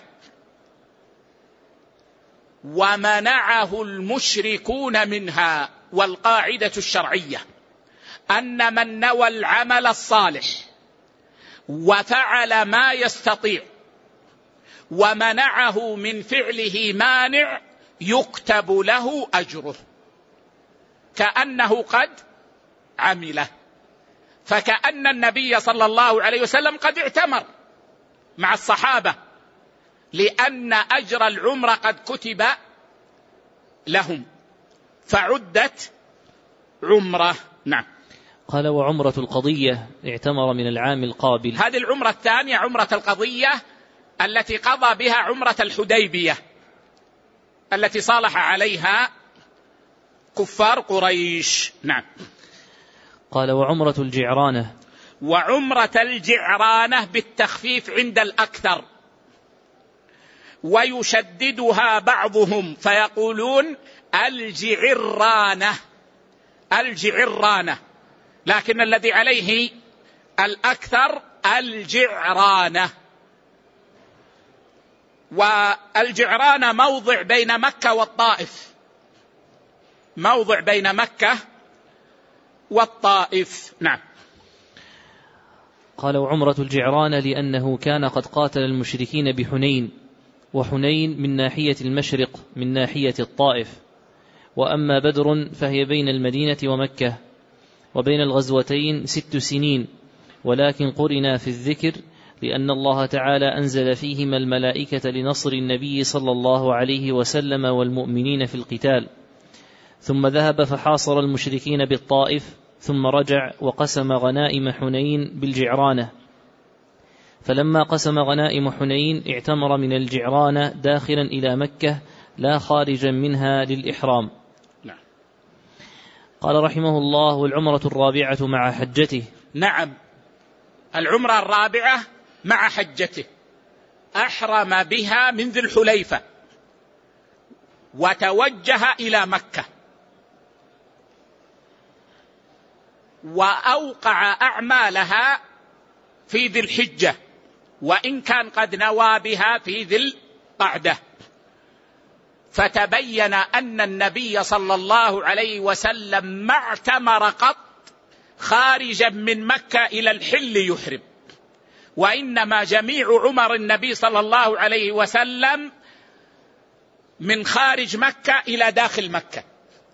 ومنعه المشركون منها. والقاعدة الشرعية أن من نوى العمل الصالح وفعل ما يستطيع ومنعه من فعله مانع يكتب له أجره كأنه قد عمله. فكأن النبي صلى الله عليه وسلم قد اعتمر مع الصحابة، لأن أجر العمرة قد كتب لهم فعدت عمرة. نعم. قال: وعمرة القضية اعتمر من العام القابل. هذه العمرة الثانية، عمرة القضية التي قضى بها عمرة الحديبية التي صالح عليها كفار قريش. نعم. قال: وعمرة الجعرانة. وعمرة الجعرانة بالتخفيف عند الأكثر، ويشددها بعضهم فيقولون الجعرانة الجعرانة، لكن الذي عليه الأكثر الجعرانة. والجعرانة موضع بين مكة والطائف، موضع بين مكة والطائف. نعم. قال: وعمرة الجعرانة لأنه كان قد قاتل المشركين بحنين، وحنين من ناحية المشرق من ناحية الطائف، وأما بدر فهي بين المدينة ومكة، وبين الغزوتين ست سنين، ولكن قرنا في الذكر لأن الله تعالى أنزل فيهما الملائكة لنصر النبي صلى الله عليه وسلم والمؤمنين في القتال. ثم ذهب فحاصر المشركين بالطائف، ثم رجع وقسم غنائم حنين بالجعرانة. فلما قسم غنائم حنين اعتمر من الجعرانة داخلا إلى مكة لا خارجا منها للإحرام. نعم. قال رحمه الله: والعمرة الرابعة مع حجته. نعم، العمرة الرابعة مع حجته، أحرم بها من ذي الحليفة وتوجه إلى مكة، وأوقع أعمالها في ذي الحجة، وإن كان قد نوى بها في ذي القعدة. فتبين أن النبي صلى الله عليه وسلم ما اعتمر قط خارجا من مكة إلى الحل يحرم، وإنما جميع عمر النبي صلى الله عليه وسلم من خارج مكة إلى داخل مكة،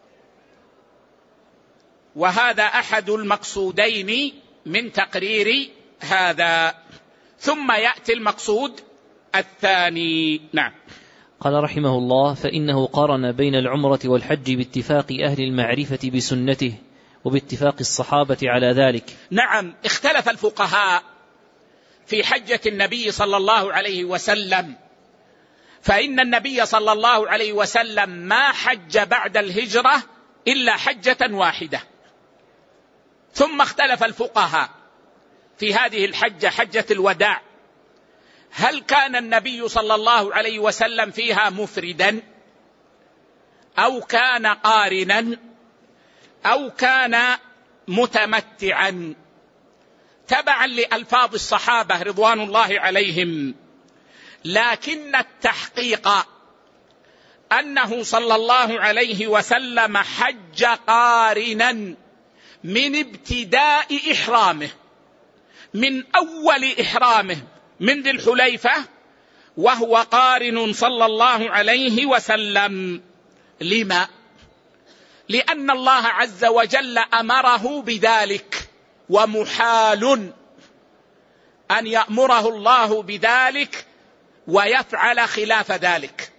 وهذا أحد المقصودين من تقرير هذا. ثم يأتي المقصود الثاني. نعم. قال رحمه الله: فإنه قارن بين العمرة والحج باتفاق أهل المعرفة بسنته وباتفاق الصحابة على ذلك. نعم، اختلف الفقهاء في حجة النبي صلى الله عليه وسلم، فإن النبي صلى الله عليه وسلم ما حج بعد الهجرة إلا حجة واحدة. ثم اختلف الفقهاء في هذه الحجة، حجة الوداع، هل كان النبي صلى الله عليه وسلم فيها مفردا أو كان قارنا أو كان متمتعا، تبعا لألفاظ الصحابة رضوان الله عليهم. لكن التحقيق أنه صلى الله عليه وسلم حج قارنا من ابتداء إحرامه، من أول إحرامه من ذي الحليفة وهو قارن صلى الله عليه وسلم. لما؟ لأن الله عز وجل أمره بذلك، ومحال أن يأمره الله بذلك ويفعل خلاف ذلك.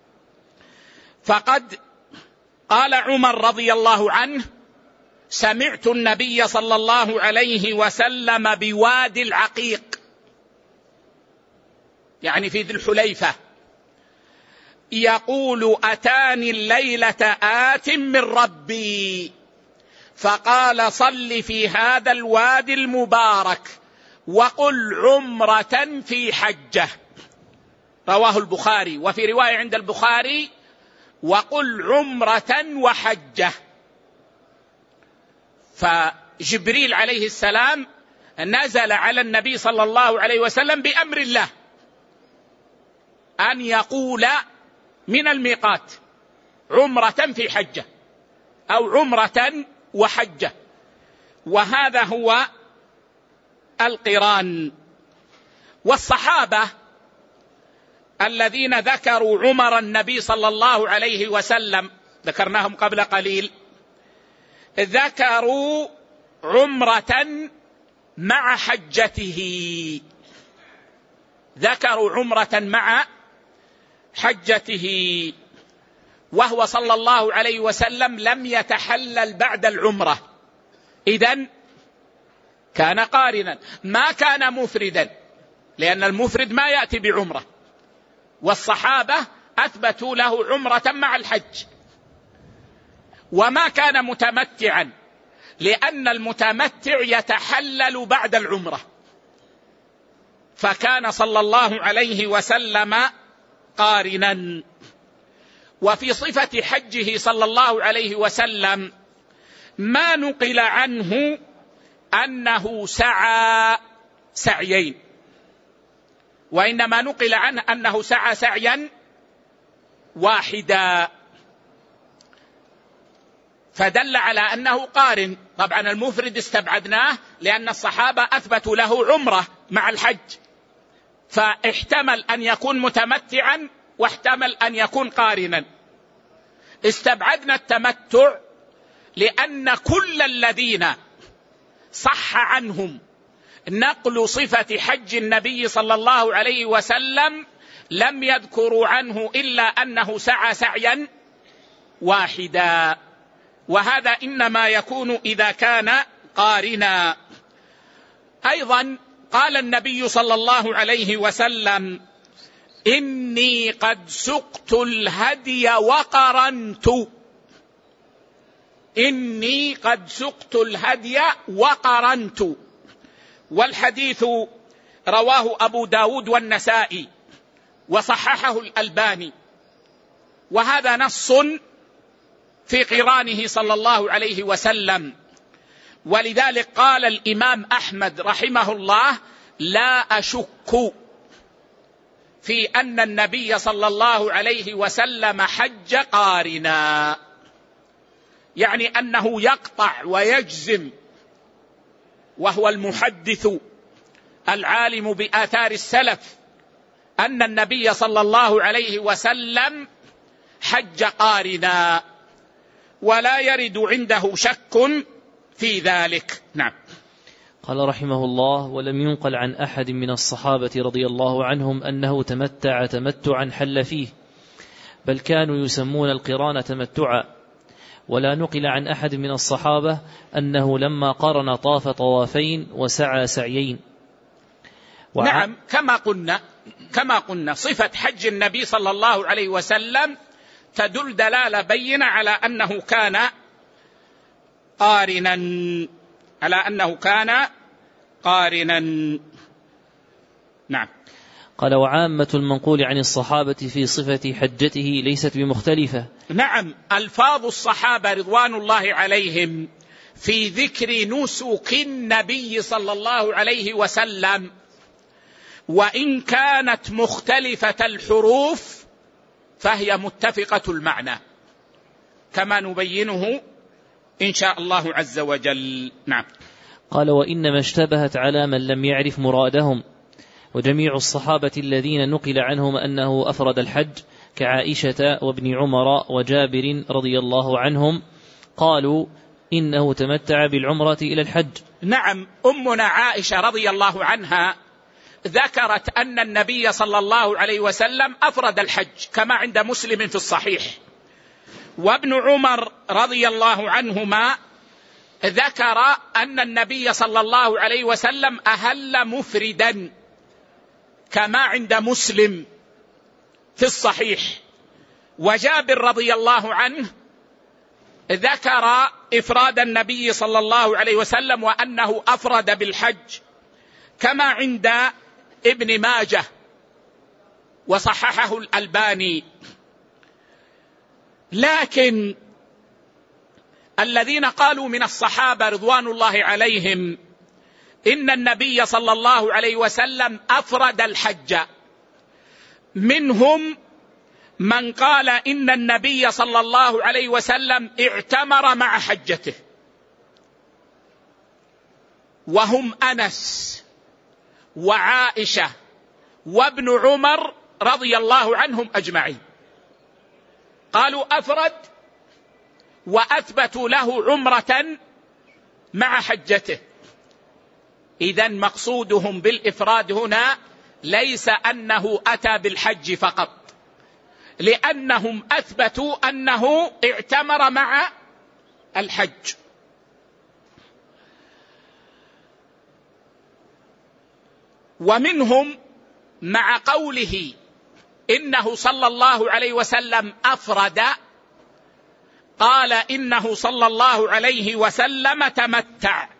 فقد قال عمر رضي الله عنه: سمعت النبي صلى الله عليه وسلم بوادي العقيق، يعني في ذي الحليفة، يقول: أتاني الليلة آت من ربي فقال: صل في هذا الوادي المبارك وقل عمرة في حجة. رواه البخاري، وفي رواية عند البخاري: وقل عمرة وحجة. جبريل عليه السلام نزل على النبي صلى الله عليه وسلم بأمر الله أن يقول من الميقات عمرة في حجة أو عمرة وحجة، وهذا هو القران. والصحابة الذين ذكروا عمر النبي صلى الله عليه وسلم ذكرناهم قبل قليل، ذكروا عمرة مع حجته، ذكروا عمرة مع حجته، وهو صلى الله عليه وسلم لم يتحلل بعد العمرة، إذن كان قارنا، ما كان مفردا، لأن المفرد ما يأتي بعمرة، والصحابة أثبتوا له عمرة مع الحج. وما كان متمتعا، لأن المتمتع يتحلل بعد العمرة، فكان صلى الله عليه وسلم قارنا. وفي صفة حجه صلى الله عليه وسلم ما نقل عنه أنه سعى سعيين، وإنما نقل عنه أنه سعى سعيا واحدا، فدل على أنه قارن. طبعا المفرد استبعدناه لأن الصحابة أثبتوا له عمرة مع الحج، فاحتمل أن يكون متمتعا واحتمل أن يكون قارنا. استبعدنا التمتع لأن كل الذين صح عنهم نقل صفة حج النبي صلى الله عليه وسلم لم يذكروا عنه إلا أنه سعى سعيا واحدا، وهذا إنما يكون إذا كان قارنا. أيضا قال النبي صلى الله عليه وسلم: إني قد سقت الهدي وقرنت، إني قد سقت الهدي وقرنت. والحديث رواه أبو داود والنسائي وصححه الألباني، وهذا نص في قرانه صلى الله عليه وسلم. ولذلك قال الإمام أحمد رحمه الله: لا أشك في أن النبي صلى الله عليه وسلم حج قارنا، يعني أنه يقطع ويجزم، وهو المحدث العالم بآثار السلف، أن النبي صلى الله عليه وسلم حج قارنا، ولا يرد عنده شك في ذلك. نعم. قال رحمه الله: ولم ينقل عن أحد من الصحابة رضي الله عنهم أنه تمتع تمتعا حل فيه، بل كانوا يسمون القران تمتعا. ولا نقل عن أحد من الصحابة أنه لما قرن طاف طوافين وسعى سعيين. وع... نعم، كما قلنا كما قلنا صفة حج النبي صلى الله عليه وسلم تدل دلالة بينة على أنه كان قارنا، على أنه كان قارنا. نعم. قال: وعامة المنقول عن الصحابة في صفة حجته ليست بمختلفة. نعم، ألفاظ الصحابة رضوان الله عليهم في ذكر نسك النبي صلى الله عليه وسلم، وإن كانت مختلفة الحروف فهي متفقة المعنى، كما نبينه إن شاء الله عز وجل. نعم. قال: وإنما اشتبهت على من لم يعرف مرادهم، وجميع الصحابة الذين نقل عنهم أنه أفرد الحج كعائشة وابن عمر وجابر رضي الله عنهم قالوا إنه تمتع بالعمرة إلى الحج. نعم، أمنا عائشة رضي الله عنها ذكرت أن النبي صلى الله عليه وسلم أفرد الحج كما عند مسلم في الصحيح، وابن عمر رضي الله عنهما ذكر أن النبي صلى الله عليه وسلم أهل مفردا كما عند مسلم في الصحيح، وجابر رضي الله عنه ذكر إفراد النبي صلى الله عليه وسلم وأنه أفرد بالحج كما عند ابن ماجه وصححه الألباني. لكن الذين قالوا من الصحابة رضوان الله عليهم إن النبي صلى الله عليه وسلم أفرد الحج، منهم من قال إن النبي صلى الله عليه وسلم اعتمر مع حجته، وهم أنس وعائشة وابن عمر رضي الله عنهم أجمعين، قالوا أفرد وأثبتوا له عمرة مع حجته. إذن مقصودهم بالإفراد هنا ليس أنه أتى بالحج فقط، لأنهم أثبتوا أنه اعتمر مع الحج. ومنهم مع قوله إنه صلى الله عليه وسلم أفرد قال إنه صلى الله عليه وسلم تمتع،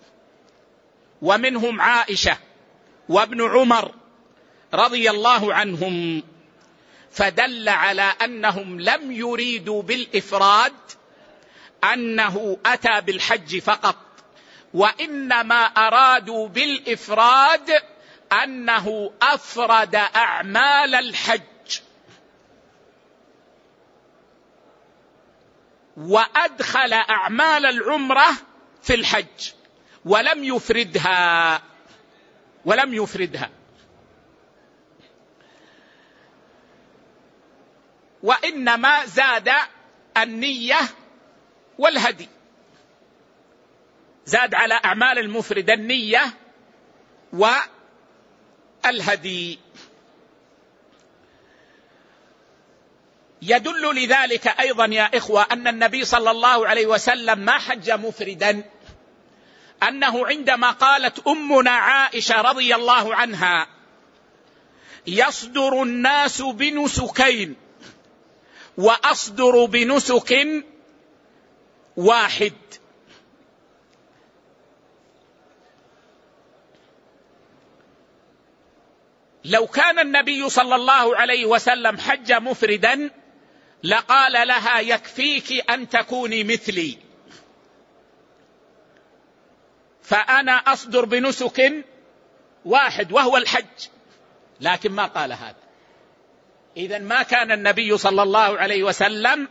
ومنهم عائشة وابن عمر رضي الله عنهم، فدل على أنهم لم يريدوا بالإفراد أنه أتى بالحج فقط، وإنما أرادوا بالإفراد أنه أفرد أعمال الحج وأدخل أعمال العمرة في الحج ولم يفردها ولم يفردها وإنما زاد النية والهدي، زاد على أعمال المفرد النية والهدي. يدل لذلك أيضا يا إخوة أن النبي صلى الله عليه وسلم ما حج مفردا، أنه عندما قالت أمنا عائشة رضي الله عنها يصدر الناس بنسكين وأصدر بنسك واحد، لو كان النبي صلى الله عليه وسلم حج مفردا لقال لها يكفيك أن تكوني مثلي، فأنا أصدر بنسك واحد وهو الحج، لكن ما قال هذا. إذن ما كان النبي صلى الله عليه وسلم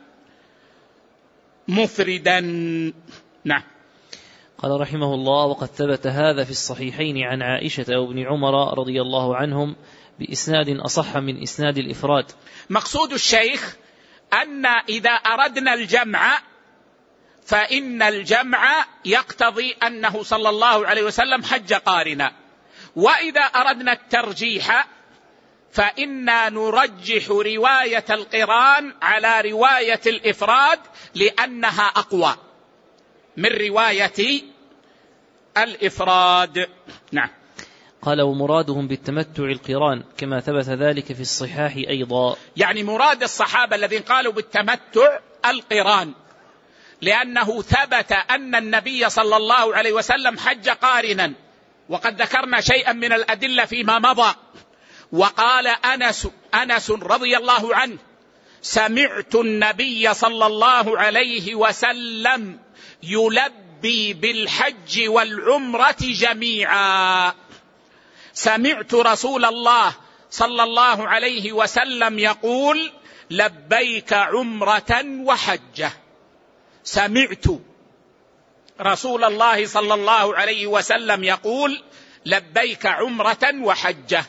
مفردا. نعم. قال رحمه الله: وقد ثبت هذا في الصحيحين عن عائشة وابن عمر رضي الله عنهم بإسناد أصح من إسناد الإفراد. مقصود الشيخ أن إذا أردنا الجمع فإن الجمع يقتضي أنه صلى الله عليه وسلم حج قارنا، وإذا أردنا الترجيح فإنا نرجح رواية القران على رواية الإفراد لأنها أقوى من رواية الإفراد. نعم. قال: ومرادهم بالتمتع القران كما ثبت ذلك في الصحاح أيضا. يعني مراد الصحابة الذين قالوا بالتمتع القران، لأنه ثبت أن النبي صلى الله عليه وسلم حج قارنا، وقد ذكرنا شيئا من الأدلة فيما مضى. وقال أنس أنس رضي الله عنه: سمعت النبي صلى الله عليه وسلم يلبي بالحج والعمرة جميعا. سمعت رسول الله صلى الله عليه وسلم يقول: لبيك عمرة وحجة. سمعت رسول الله صلى الله عليه وسلم يقول: لبيك عمرة وحجة.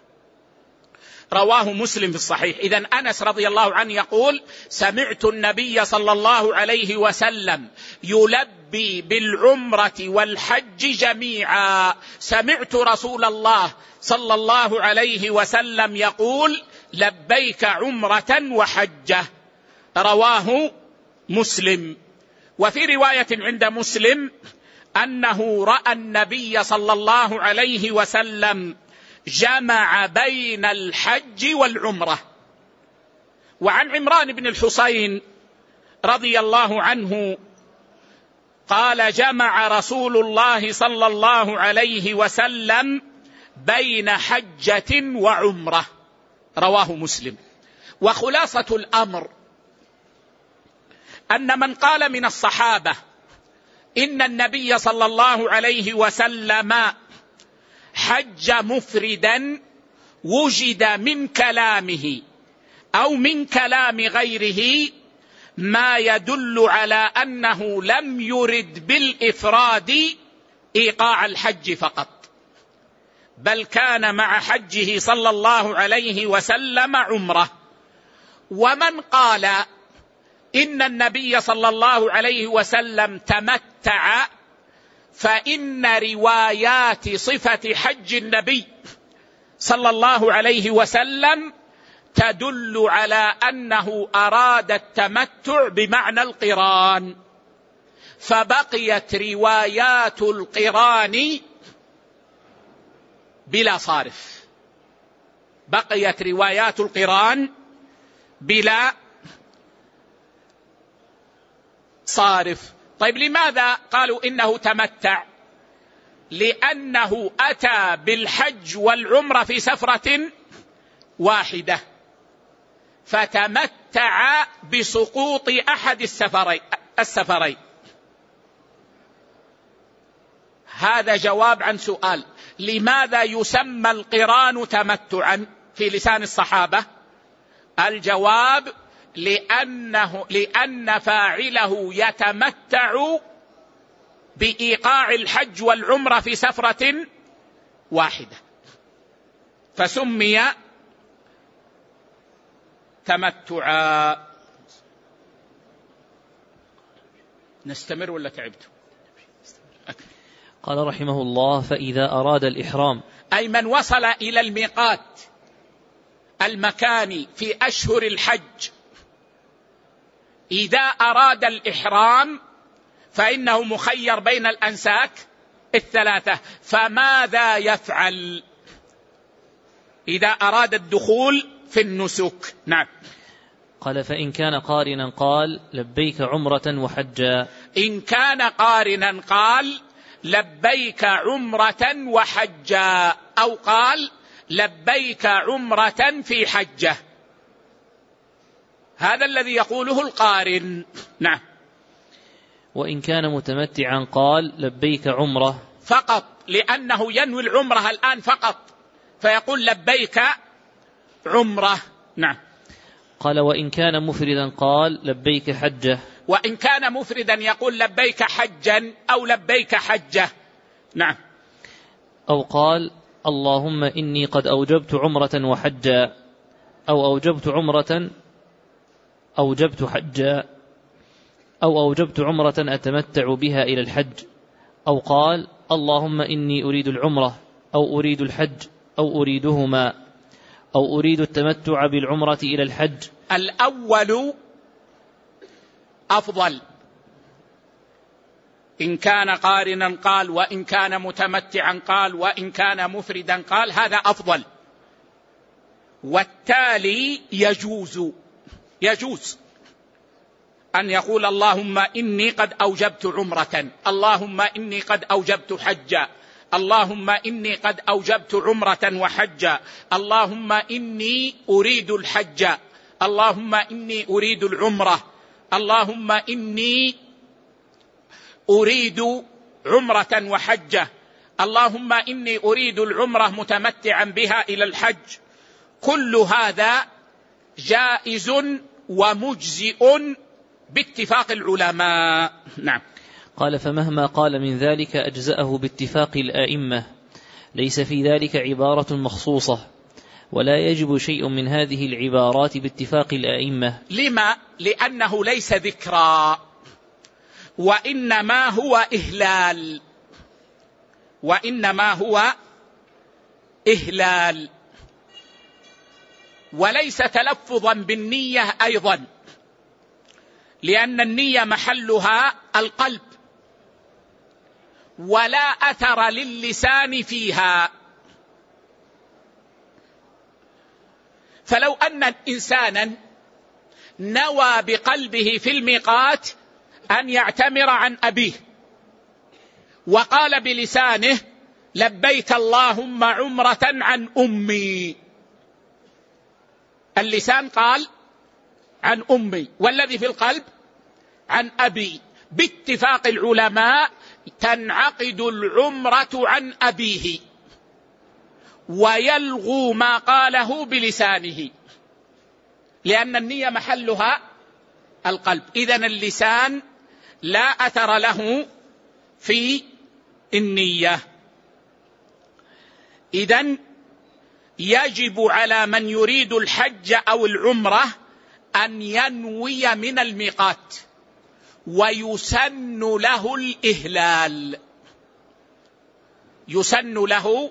رواه مسلم في الصحيح. إذن أنس رضي الله عنه يقول: سمعت النبي صلى الله عليه وسلم يلبي بالعمرة والحج جميعا. سمعت رسول الله صلى الله عليه وسلم يقول: لبيك عمرة وحجة. رواه مسلم. وفي رواية عند مسلم أنه رأى النبي صلى الله عليه وسلم جمع بين الحج والعمرة. وعن عمران بن الحصين رضي الله عنه قال: جمع رسول الله صلى الله عليه وسلم بين حجة وعمرة. رواه مسلم. وخلاصة الأمر أن من قال من الصحابة إن النبي صلى الله عليه وسلم حج مفردا وجد من كلامه أو من كلام غيره ما يدل على أنه لم يرد بالإفراد إيقاع الحج فقط، بل كان مع حجه صلى الله عليه وسلم عمرة. ومن قال إن النبي صلى الله عليه وسلم تمتع، فإن روايات صفة حج النبي صلى الله عليه وسلم تدل على أنه أراد التمتع بمعنى القران، فبقيت روايات القران بلا صارف، بقيت روايات القران بلا صارف. طيب لماذا قالوا إنه تمتع؟ لأنه أتى بالحج والعمرة في سفرة واحدة، فتمتع بسقوط أحد السفرين السفرين. هذا جواب عن سؤال: لماذا يسمى القران تمتعا في لسان الصحابة؟ الجواب: لأنه لأن فاعله يتمتع بإيقاع الحج والعمرة في سفرة واحدة، فسمي تمتعا. نستمر ولا تعبت؟ قال رحمه الله: فإذا أراد الإحرام، أي من وصل إلى الميقات المكاني في أشهر الحج، إذا أراد الإحرام فإنه مخير بين الأنساك الثلاثة. فماذا يفعل إذا أراد الدخول في النسك؟ نعم. قال: فإن كان قارنا قال لبيك عمرة وحجا. إن كان قارنا قال لبيك عمرة وحجا، أو قال لبيك عمرة في حجة. هذا الذي يقوله القارن. نعم. وإن كان متمتعا قال لبيك عمرة فقط، لأنه ينوي العمرة الآن فقط، فيقول لبيك عمرة. نعم. قال: وإن كان مفردا قال لبيك حجة. وإن كان مفردا يقول لبيك حجا أو لبيك حجة. نعم. أو قال: اللهم إني قد أوجبت عمرة وحجا، أو أوجبت عمرة أوجبت حجا، أو أوجبت عمرة أتمتع بها إلى الحج، أو قال: اللهم إني أريد العمرة أو أريد الحج أو أريدهما، أو أريد التمتع بالعمرة إلى الحج. الأول أفضل، إن كان قارنا قال، وإن كان متمتعا قال، وإن كان مفردا قال، هذا أفضل. والتالي يجوز يجوز أن يقول: اللهم إني قد أوجبت عمرة، اللهم إني قد أوجبت حجا، اللهم إني قد أوجبت عمرة وحجا، اللهم إني أريد الحج، اللهم إني أريد العمرة، اللهم إني أريد عمرة وحجة، اللهم إني أريد العمرة متمتعا بها إلى الحج. كل هذا جائز ومجزئ باتفاق العلماء. نعم. قال: فمهما قال من ذلك أجزأه باتفاق الآئمة، ليس في ذلك عبارة مخصوصة، ولا يجب شيء من هذه العبارات باتفاق الآئمة. لما؟ لأنه ليس ذكرى، وإنما هو إهلال، وإنما هو إهلال، وليس تلفظا بالنية أيضا، لأن النية محلها القلب، ولا أثر للسان فيها. فلو أن إنسانا نوى بقلبه في الميقات أن يعتمر عن أبيه، وقال بلسانه لبيك اللهم عمرة عن أمي، اللسان قال عن أمي، والذي في القلب عن أبي، باتفاق العلماء تنعقد العمرة عن أبيه ويلغو ما قاله بلسانه، لأن النية محلها القلب. إذن اللسان لا أثر له في النية. إذن يجب على من يريد الحج أو العمرة أن ينوي من الميقات، ويسن له الإهلال، يسن له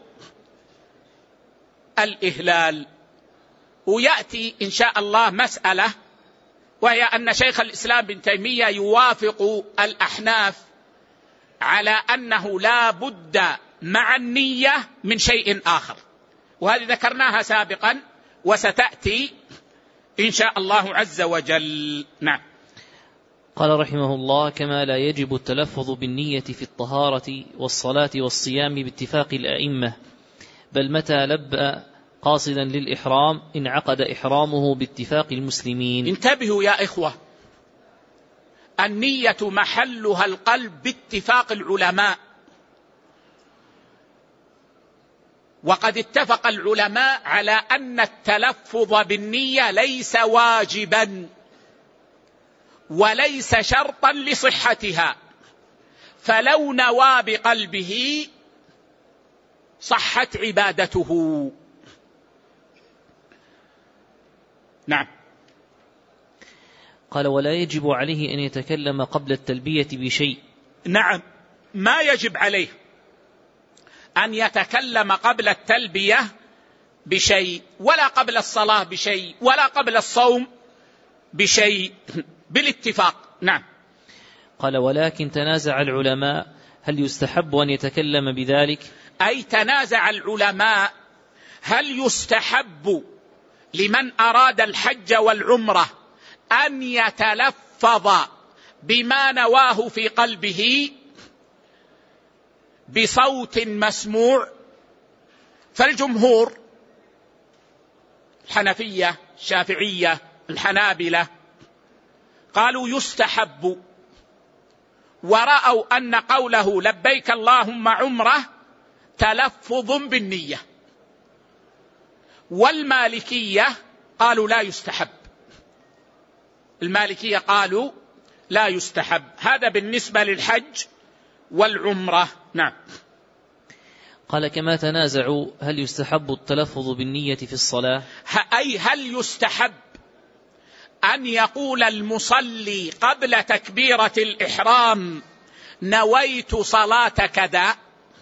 الإهلال. ويأتي إن شاء الله مسألة، وهي أن شيخ الإسلام ابن تيمية يوافق الأحناف على أنه لا بد مع النية من شيء آخر، وهذه ذكرناها سابقا وستأتي إن شاء الله عز وجل. نعم. قال رحمه الله: كما لا يجب التلفظ بالنية في الطهارة والصلاة والصيام باتفاق الأئمة، بل متى لبى قاصدا للإحرام انعقد إحرامه باتفاق المسلمين. انتبهوا يا إخوة، النية محلها القلب باتفاق العلماء، وقد اتفق العلماء على أن التلفظ بالنية ليس واجبا وليس شرطا لصحتها، فلو نوى بقلبه صحت عبادته. نعم. قال: ولا يجب عليه أن يتكلم قبل التلبية بشيء. نعم، ما يجب عليه أن يتكلم قبل التلبية بشيء، ولا قبل الصلاة بشيء، ولا قبل الصوم بشيء بالاتفاق. نعم. قال: ولكن تنازع العلماء هل يستحب أن يتكلم بذلك؟ أي تنازع العلماء هل يستحب لمن أراد الحج والعمرة أن يتلفظ بما نواه في قلبه بصوت مسموع. فالجمهور الحنفية الشافعية الحنابلة قالوا يستحب، ورأوا أن قوله لبيك اللهم عمره تلفظ بالنية. والمالكية قالوا لا يستحب، المالكية قالوا لا يستحب. هذا بالنسبة للحج والعمرة. نعم. قال: كما تنازعوا هل يستحب التلفظ بالنية في الصلاة؟ أي هل يستحب أن يقول المصلي قبل تكبيرة الإحرام نويت صلاة كذا؟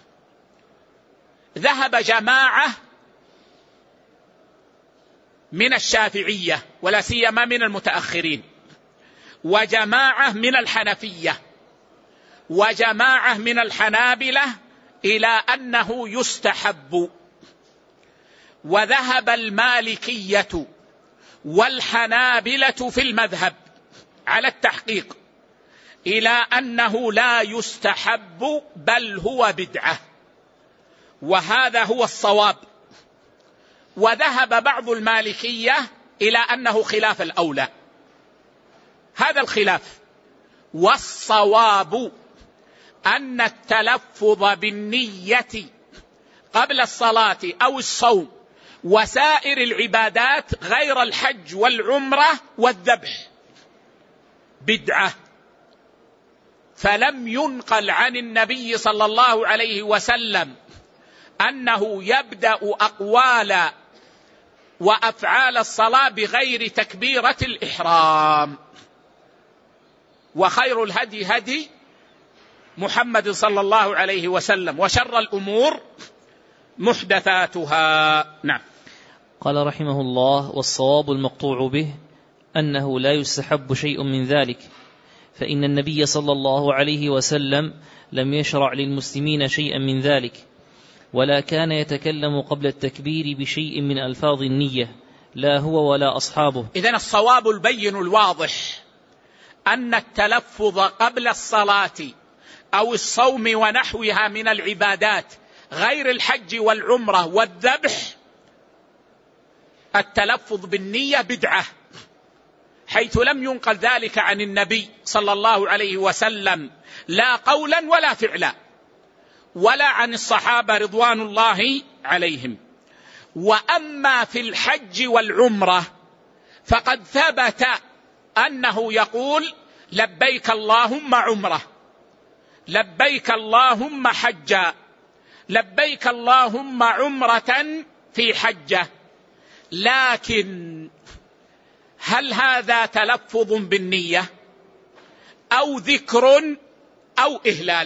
ذهب جماعة من الشافعية ولا سيما من المتأخرين، وجماعة من الحنفية، وجماعة من الحنابلة إلى أنه يستحب. وذهب المالكية والحنابلة في المذهب على التحقيق إلى أنه لا يستحب بل هو بدعة، وهذا هو الصواب. وذهب بعض المالكية إلى أنه خلاف الأولى. هذا الخلاف، والصواب أن التلفظ بالنية قبل الصلاة أو الصوم وسائر العبادات غير الحج والعمرة والذبح بدعة. فلم ينقل عن النبي صلى الله عليه وسلم أنه يبدأ أقوال وأفعال الصلاة بغير تكبيرة الإحرام. وخير الهدي هدي محمد صلى الله عليه وسلم، وشر الأمور محدثاتها. نعم. قال رحمه الله: والصواب المقطوع به أنه لا يستحب شيء من ذلك، فإن النبي صلى الله عليه وسلم لم يشرع للمسلمين شيئا من ذلك، ولا كان يتكلم قبل التكبير بشيء من ألفاظ النية، لا هو ولا أصحابه. إذن الصواب البين الواضح أن التلفظ قبل الصلاة أو الصوم ونحوها من العبادات غير الحج والعمرة والذبح، التلفظ بالنية بدعة، حيث لم ينقل ذلك عن النبي صلى الله عليه وسلم لا قولا ولا فعلا، ولا عن الصحابة رضوان الله عليهم. وأما في الحج والعمرة فقد ثبت أنه يقول لبيك اللهم عمرة، لبيك اللهم حجا، لبيك اللهم عمرة في حجة. لكن هل هذا تلفظ بالنية أو ذكر أو إهلال؟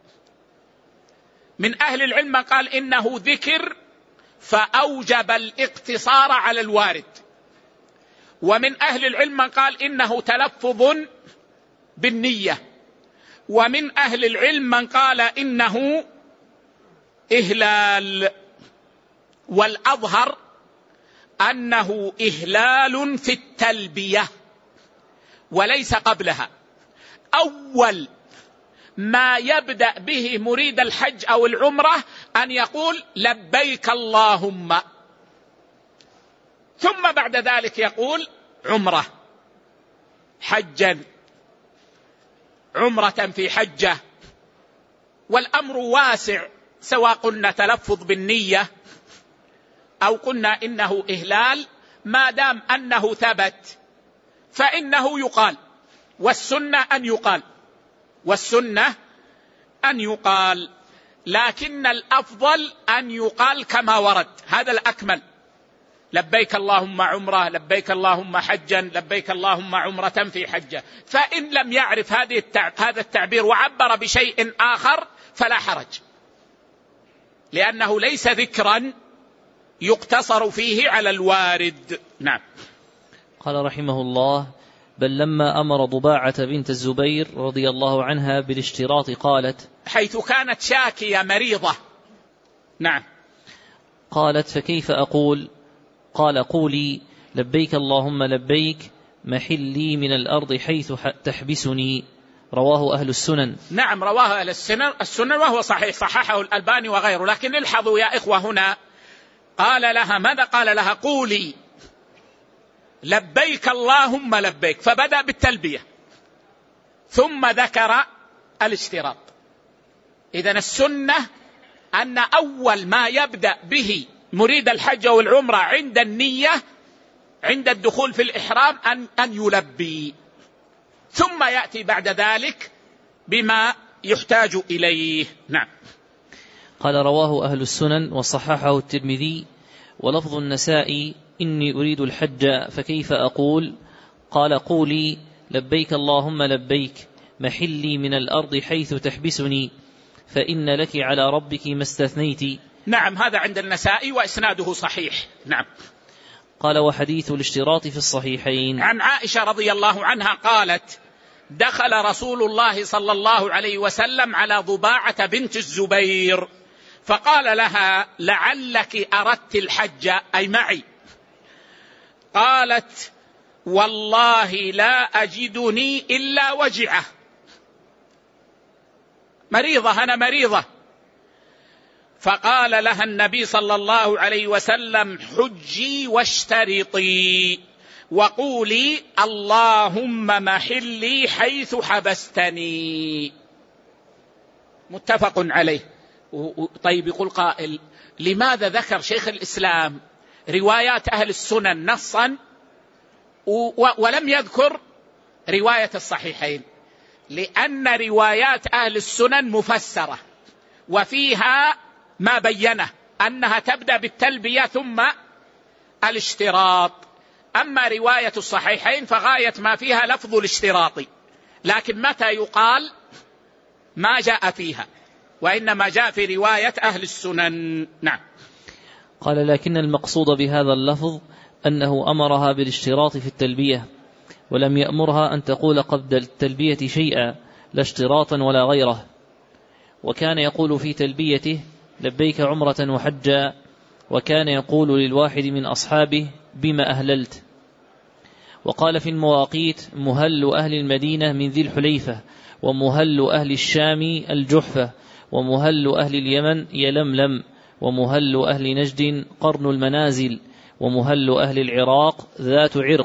من أهل العلم قال إنه ذكر فأوجب الاقتصار على الوارد، ومن أهل العلم قال إنه تلفظ بالنية، ومن أهل العلم من قال إنه إهلال. والأظهر أنه إهلال في التلبية وليس قبلها. أول ما يبدأ به مريد الحج أو العمرة أن يقول لبيك اللهم، ثم بعد ذلك يقول عمرة، حجا، عمرة في حجة. والأمر واسع، سواء قلنا تلفظ بالنية أو قلنا إنه إهلال، ما دام أنه ثبت فإنه يقال، والسنة أن يقال، والسنة أن يقال، لكن الأفضل أن يقال كما ورد، هذا الأكمل. لبيك اللهم عمرة، لبيك اللهم حجا، لبيك اللهم عمرة في حجة. فإن لم يعرف هذه هذا التعبير وعبر بشيء آخر فلا حرج، لأنه ليس ذكرا يقتصر فيه على الوارد. نعم. قال رحمه الله: بل لما أمر ضباعة بنت الزبير رضي الله عنها بالاشتراط قالت، حيث كانت شاكية مريضة. نعم. قالت: فكيف أقول؟ قال: قولي لبيك اللهم لبيك محلي من الأرض حيث تحبسني. رواه أهل السنن. نعم، رواه أهل السنن السنن وهو صحيح، صححه الألباني وغيره. لكن الحظوا يا إخوة هنا، قال لها ماذا؟ قال لها قولي لبيك اللهم لبيك، فبدأ بالتلبية ثم ذكر الاشتراط. إذن السنة أن أول ما يبدأ به مريد الحج والعمرة عند النية، عند الدخول في الإحرام، أن, أن يلبي، ثم يأتي بعد ذلك بما يحتاج إليه. نعم. قال: رواه أهل السنن وصححه الترمذي. ولفظ النسائي: إني أريد الحج فكيف أقول؟ قال: قولي لبيك اللهم لبيك محلي من الأرض حيث تحبسني، فإن لك على ربك ما استثنيت. نعم، هذا عند النسائي وإسناده صحيح. نعم. قال: وحديث الاشتراط في الصحيحين. عن عائشة رضي الله عنها قالت: دخل رسول الله صلى الله عليه وسلم على ضباعة بنت الزبير فقال لها: لعلك أردت الحج، أي معي. قالت: والله لا أجدني إلا وجعة، مريضة، أنا مريضة. فقال لها النبي صلى الله عليه وسلم: حجي واشترطي وقولي اللهم محلي حيث حبستني. متفق عليه. طيب، يقول قائل: لماذا ذكر شيخ الإسلام روايات أهل السنن نصا ولم يذكر رواية الصحيحين؟ لأن روايات أهل السنن مفسرة وفيها ما بينه أنها تبدأ بالتلبية ثم الاشتراط. أما رواية الصحيحين فغاية ما فيها لفظ الاشتراط، لكن متى يقال ما جاء فيها، وإنما جاء في رواية أهل السنن. نعم. قال: لكن المقصود بهذا اللفظ أنه أمرها بالاشتراط في التلبية، ولم يأمرها أن تقول قبل التلبية شيئا، لا اشتراطا ولا غيره. وكان يقول في تلبيته: لبيك عمرة وحجا. وكان يقول للواحد من أصحابه: بما أهللت. وقال في المواقيت: مهل أهل المدينة من ذي الحليفة، ومهل أهل الشام الجحفة، ومهل أهل اليمن يلملم، ومهل أهل نجد قرن المنازل، ومهل أهل العراق ذات عرق،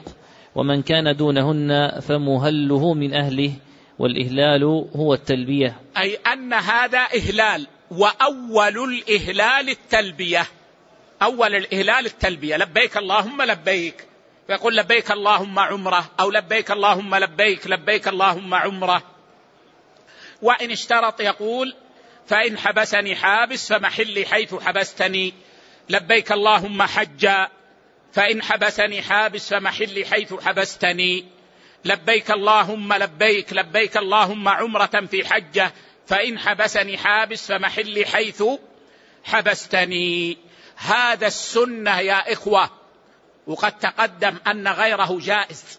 ومن كان دونهن فمهله من أهله، والإهلال هو التلبية. أي أن هذا إهلال، وأول الإهلال التلبية. أول الإهلال التلبية، لبيك اللهم لبيك، فيقول لبيك اللهم عمرة، أو لبيك اللهم لبيك لبيك اللهم عمرة. وإن اشترط يقول فإن حبسني حابس فمحلي حيث حبستني، لبيك اللهم حجا، فإن حبسني حابس فمحلي حيث حبستني، لبيك اللهم لبيك لبيك اللهم عمرة في حجة، فإن حبسني حابس فمحلي حيث حبستني. هذا السنة يا إخوة، وقد تقدم أن غيره جائز،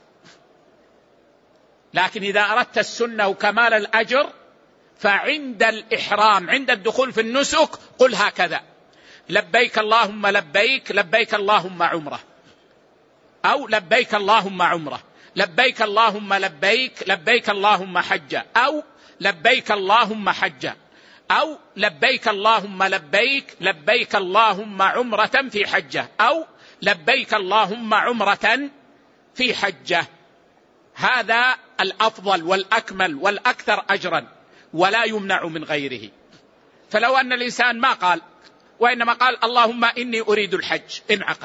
لكن إذا أردت السنة وكمال الأجر فعند الإحرام عند الدخول في النسك قل هكذا: لبيك اللهم لبيك لبيك اللهم عمرة، أو لبيك اللهم عمرة، لبيك اللهم لبيك لبيك اللهم حجة، أو لبيك اللهم حجة، أو لبيك اللهم لبيك لبيك اللهم عمرة في حجة، أو لبيك اللهم عمرة في حجة. هذا الأفضل والأكمل والأكثر أجرا، ولا يمنع من غيره. فلو أن الإنسان ما قال، وإنما قال اللهم إني أريد الحج، انعقد،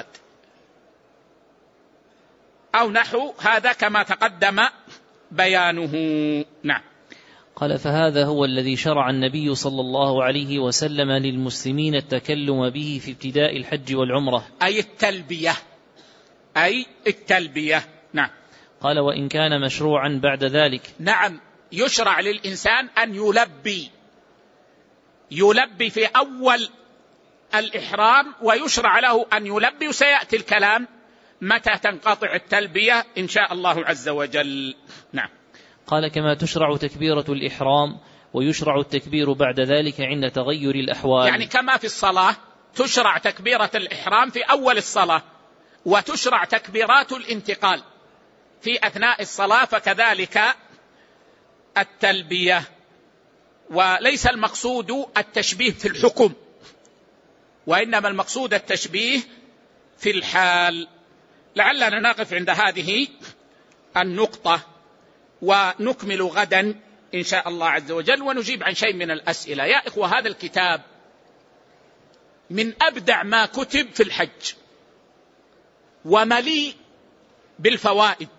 أو نحو هذا كما تقدم بيانه. نعم. قال: فهذا هو الذي شرع النبي صلى الله عليه وسلم للمسلمين التكلم به في ابتداء الحج والعمرة، أي التلبية، أي التلبية. نعم. قال: وإن كان مشروعا بعد ذلك. نعم، يشرع للإنسان أن يلبي يلبي في أول الإحرام، ويشرع له أن يلبي، وسيأتي الكلام متى تنقطع التلبية إن شاء الله عز وجل. نعم. قال: كما تشرع تكبيرة الإحرام، ويشرع التكبير بعد ذلك عند تغير الأحوال. يعني كما في الصلاة تشرع تكبيرة الإحرام في أول الصلاة، وتشرع تكبيرات الانتقال في أثناء الصلاة، فكذلك التلبية. وليس المقصود التشبيه في الحكم، وإنما المقصود التشبيه في الحال. لعلنا نقف عند هذه النقطة، ونكمل غدا إن شاء الله عز وجل، ونجيب عن شيء من الأسئلة. يا إخوة، هذا الكتاب من أبدع ما كتب في الحج، ومليء بالفوائد،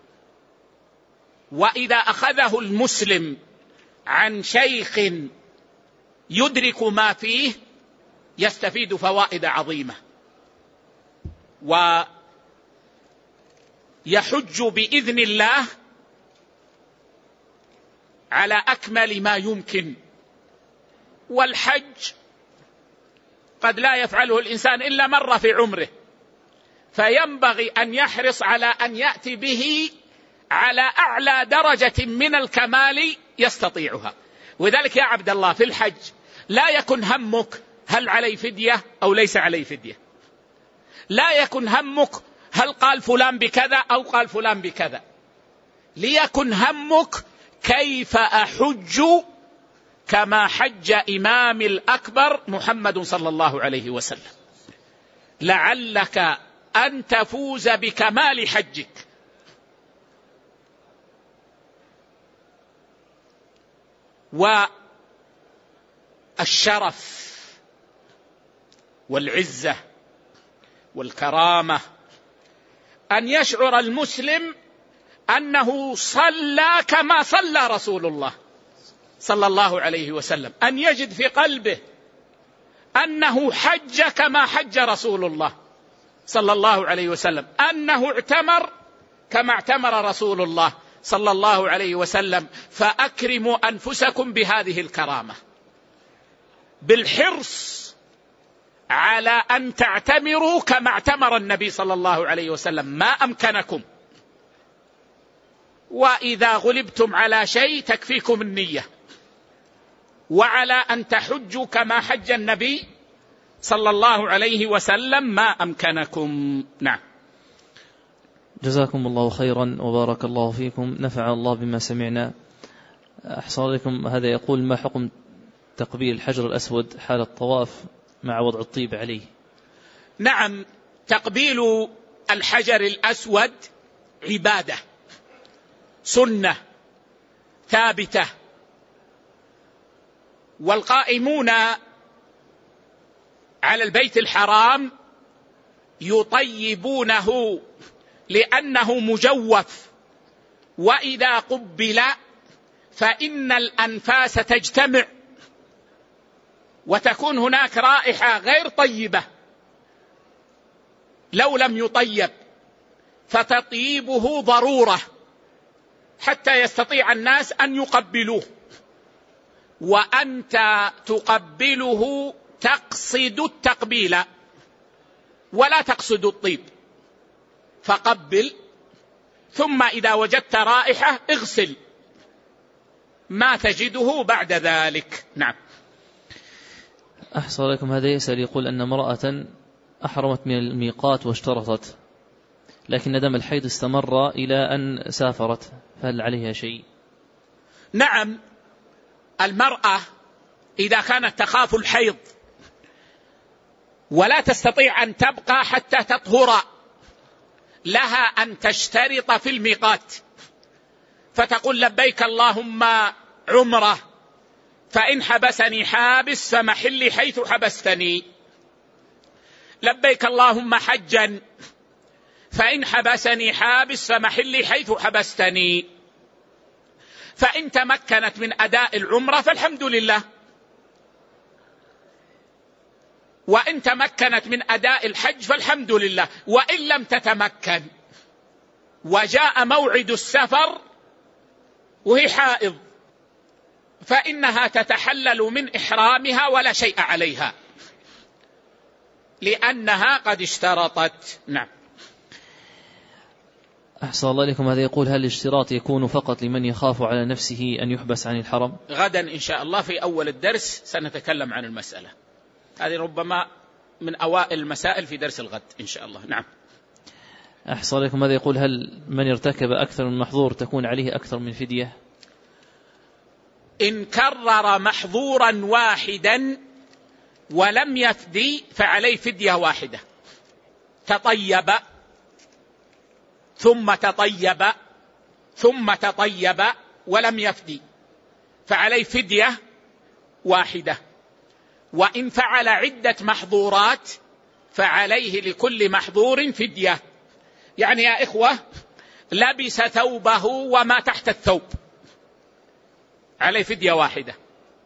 وإذا أخذه المسلم عن شيخ يدرك ما فيه يستفيد فوائد عظيمة، ويحج بإذن الله على أكمل ما يمكن. والحج قد لا يفعله الإنسان إلا مرة في عمره، فينبغي أن يحرص على أن يأتي به على أعلى درجة من الكمال يستطيعها. وذلك يا عبد الله في الحج لا يكن همك هل علي فدية أو ليس علي فدية، لا يكن همك هل قال فلان بكذا أو قال فلان بكذا، ليكن همك كيف أحج كما حج إمام الأكبر محمد صلى الله عليه وسلم، لعلك أن تفوز بكمال حجك. والشرف والعزة والكرامة أن يشعر المسلم أنه صلى كما صلى رسول الله صلى الله عليه وسلم، أن يجد في قلبه أنه حج كما حج رسول الله صلى الله عليه وسلم، أنه اعتمر كما اعتمر رسول الله صلى الله عليه وسلم. فأكرموا أنفسكم بهذه الكرامة، بالحرص على أن تعتمروا كما اعتمر النبي صلى الله عليه وسلم ما أمكنكم، وإذا غلبتم على شيء تكفيكم النية، وعلى أن تحجوا كما حج النبي صلى الله عليه وسلم ما أمكنكم. نعم. جزاكم الله خيرا وبارك الله فيكم، نفع الله بما سمعنا. أحسن لكم. هذا يقول: ما حكم تقبيل الحجر الأسود حال الطواف مع وضع الطيب عليه؟ نعم، تقبيل الحجر الأسود عبادة سنة ثابتة. والقائمون على البيت الحرام يطيبونه لأنه مجوف، وإذا قبل فإن الأنفاس تجتمع وتكون هناك رائحة غير طيبة لو لم يطيب، فتطيبه ضرورة حتى يستطيع الناس أن يقبلوه. وأنت تقبله تقصد التقبيل ولا تقصد الطيب، فقبل ثم إذا وجدت رائحة اغسل ما تجده بعد ذلك. نعم. أحسن لكم. هذا يسأل يقول أن امرأة أحرمت من الميقات واشترطت، لكن دم الحيض استمر إلى أن سافرت، فهل عليها شيء؟ نعم، المرأة إذا كانت تخاف الحيض ولا تستطيع أن تبقى حتى تطهر، لها أن تشترط في الميقات، فتقول لبيك اللهم عمرة، فإن حبسني حابس فمحلي حيث حبستني. لبيك اللهم حجا، فإن حبسني حابس فمحلي حيث حبستني. فإن تمكنت من أداء العمرة فالحمد لله، وإن تمكنت من أداء الحج فالحمد لله. وإن لم تتمكن وجاء موعد السفر وهي حائض فإنها تتحلل من إحرامها ولا شيء عليها لأنها قد اشترطت. نعم. أحسن الله إليكم. هذا يقول هل الاشتراط يكون فقط لمن يخاف على نفسه أن يحبس عن الحرم؟ غدا إن شاء الله في أول الدرس سنتكلم عن المسألة هذه، ربما من أوائل المسائل في درس الغد إن شاء الله. نعم. أحسن الله إليكم. هذا يقول هل من ارتكب أكثر من محظور تكون عليه أكثر من فدية؟ إن كرر محظورا واحدا ولم يفدي فعليه فدية واحدة. تطيب ثم تطيب ثم تطيب ولم يفدي فعليه فدية واحدة. وإن فعل عدة محظورات فعليه لكل محظور فدية. يعني يا إخوة، لبس ثوبه وما تحت الثوب عليه فدية واحدة،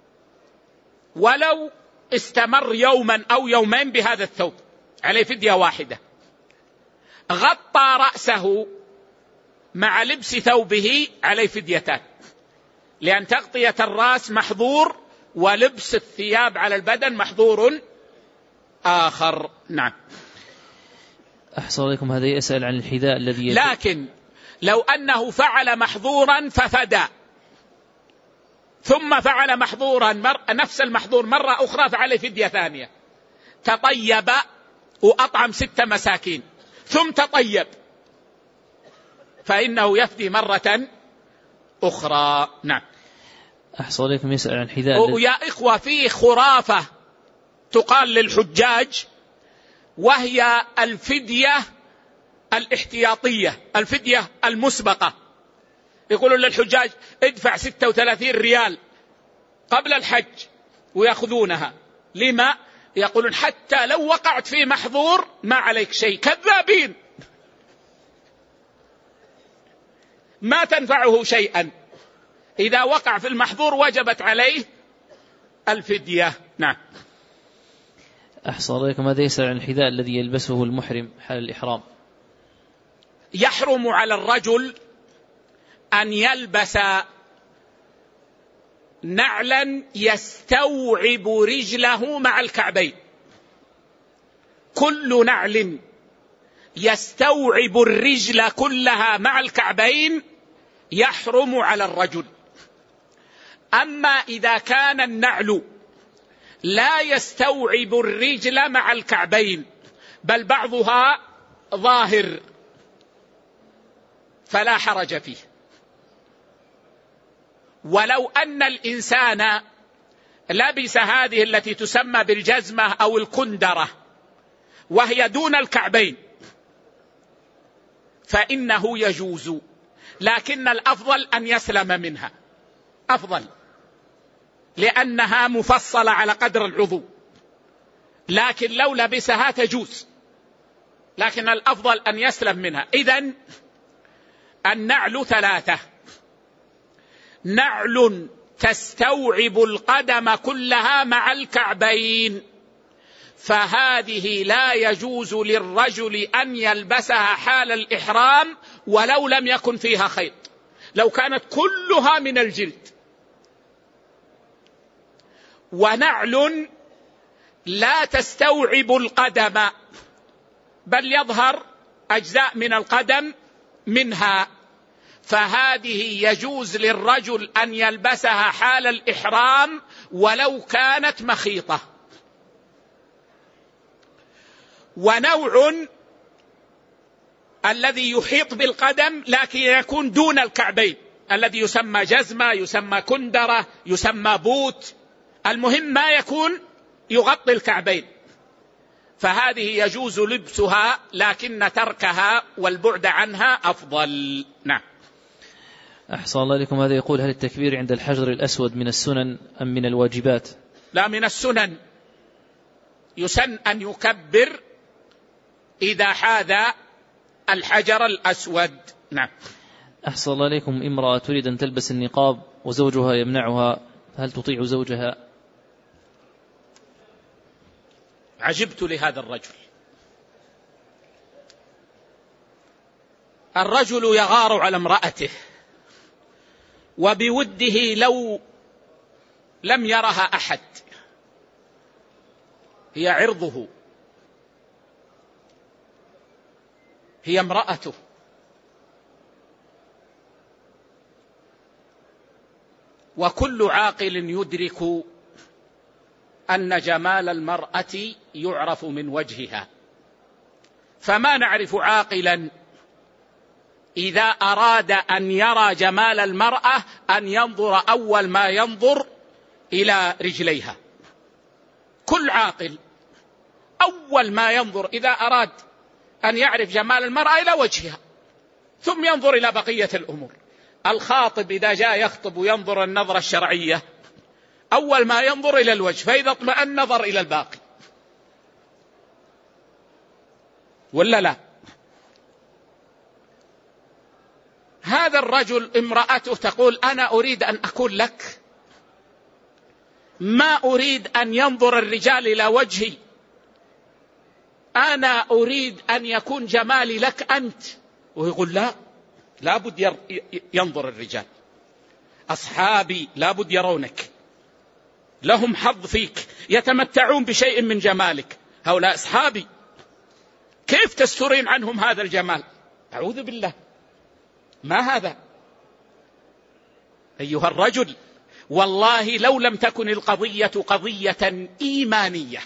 ولو استمر يوما أو يومين بهذا الثوب عليه فدية واحدة. غطى رأسه مع لبس ثوبه عليه فديتان، لأن تغطية الرأس محظور ولبس الثياب على البدن محظور آخر. نعم. أحسن عليكم. هذا يسأل عن الحذاء الذي يجب. لكن لو أنه فعل محظورا ففدى ثم فعل محظورا مر... نفس المحظور مرة أخرى فعليه فدية ثانية. تطيب وأطعم ست مساكين ثم تطيب فإنه يفدي مرة أخرى. نعم. أحسن عليكم. يسأل عن الحذاء. يا إخوة، في خرافة تقال للحجاج وهي الفدية الاحتياطية، الفدية المسبقة. يقولون للحجاج ادفع ستة وثلاثين ريال قبل الحج ويأخذونها. لما؟ يقولون حتى لو وقعت في محظور ما عليك شيء. كذابين، ما تنفعه شيئا. إذا وقع في المحظور وجبت عليه الفدية. نعم. أحسن عليكم. هذا يسأل عن الحذاء الذي يلبسه المحرم حال الإحرام. يحرم على الرجل أن يلبس نعلا يستوعب رجله مع الكعبين. كل نعل يستوعب الرجل كلها مع الكعبين يحرم على الرجل. أما إذا كان النعل لا يستوعب الرجل مع الكعبين بل بعضها ظاهر فلا حرج فيه. ولو أن الإنسان لبس هذه التي تسمى بالجزمة أو الكندرة وهي دون الكعبين فإنه يجوز، لكن الأفضل أن يسلم منها، أفضل، لأنها مفصلة على قدر العضو، لكن لو لبسها تجوز، لكن الأفضل أن يسلم منها. إذن النعل ثلاثة: نعل تستوعب القدم كلها مع الكعبين، فهذه لا يجوز للرجل أن يلبسها حال الإحرام ولو لم يكن فيها خيط، لو كانت كلها من الجلد. ونعل لا تستوعب القدم، بل يظهر أجزاء من القدم منها، فهذه يجوز للرجل أن يلبسها حال الإحرام ولو كانت مخيطة. ونوع الذي يحيط بالقدم لكن يكون دون الكعبين، الذي يسمى جزمة، يسمى كندرة، يسمى بوت، المهم ما يكون يغطي الكعبين، فهذه يجوز لبسها، لكن تركها والبعد عنها أفضل. نعم. أحسن الله لكم. هذا يقول: هل التكبير عند الحجر الأسود من السنن أم من الواجبات؟ لا، من السنن. يسن أن يكبر إذا حاذى الحجر الأسود. نعم. أحسن الله لكم. امرأة تريد أن تلبس النقاب وزوجها يمنعها، هل تطيع زوجها؟ عجبت لهذا الرجل. الرجل يغار على امرأته وبوده لو لم يرها أحد، هي عرضه، هي امرأته، وكل عاقل يدرك أن جمال المرأة يعرف من وجهها، فما نعرف عاقلا إذا أراد أن يرى جمال المرأة أن ينظر أول ما ينظر إلى رجليها. كل عاقل أول ما ينظر إذا أراد أن يعرف جمال المرأة إلى وجهها، ثم ينظر إلى بقية الأمور. الخاطب إذا جاء يخطب وينظر النظرة الشرعية أول ما ينظر إلى الوجه، فإذا اطمأن نظر إلى الباقي، ولا لا؟ هذا الرجل امرأته تقول: أنا أريد أن أكون لك، ما أريد أن ينظر الرجال إلى وجهي، أنا أريد أن يكون جمالي لك أنت. ويقول: لا، لابد ينظر الرجال، أصحابي لابد يرونك، لهم حظ فيك، يتمتعون بشيء من جمالك، هؤلاء أصحابي، كيف تسترين عنهم هذا الجمال؟ أعوذ بالله، ما هذا؟ أيها الرجل، والله لو لم تكن القضية قضية إيمانية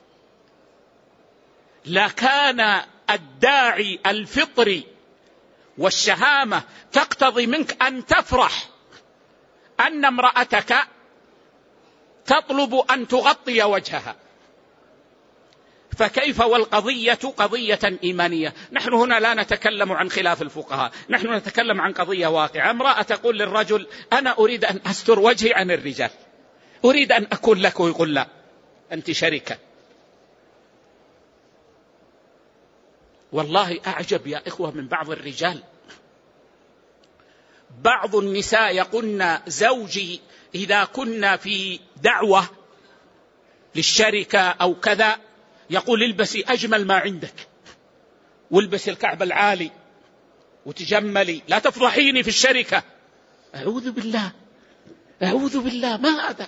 لكان الداعي الفطري والشهامة تقتضي منك أن تفرح أن امرأتك تطلب أن تغطي وجهها، فكيف والقضية قضية إيمانية؟ نحن هنا لا نتكلم عن خلاف الفقهاء، نحن نتكلم عن قضية واقعة. امرأة تقول للرجل: أنا أريد أن أستر وجهي عن الرجال، أريد أن أكون لك، ويقول: لا، أنت شركة. والله أعجب يا إخوة من بعض الرجال، بعض النساء يقولن: زوجي إذا كنا في دعوة للشركة أو كذا يقول: البسي أجمل ما عندك، والبسي الكعب العالي وتجملي، لا تفضحيني في الشركة. أعوذ بالله، أعوذ بالله، ما هذا؟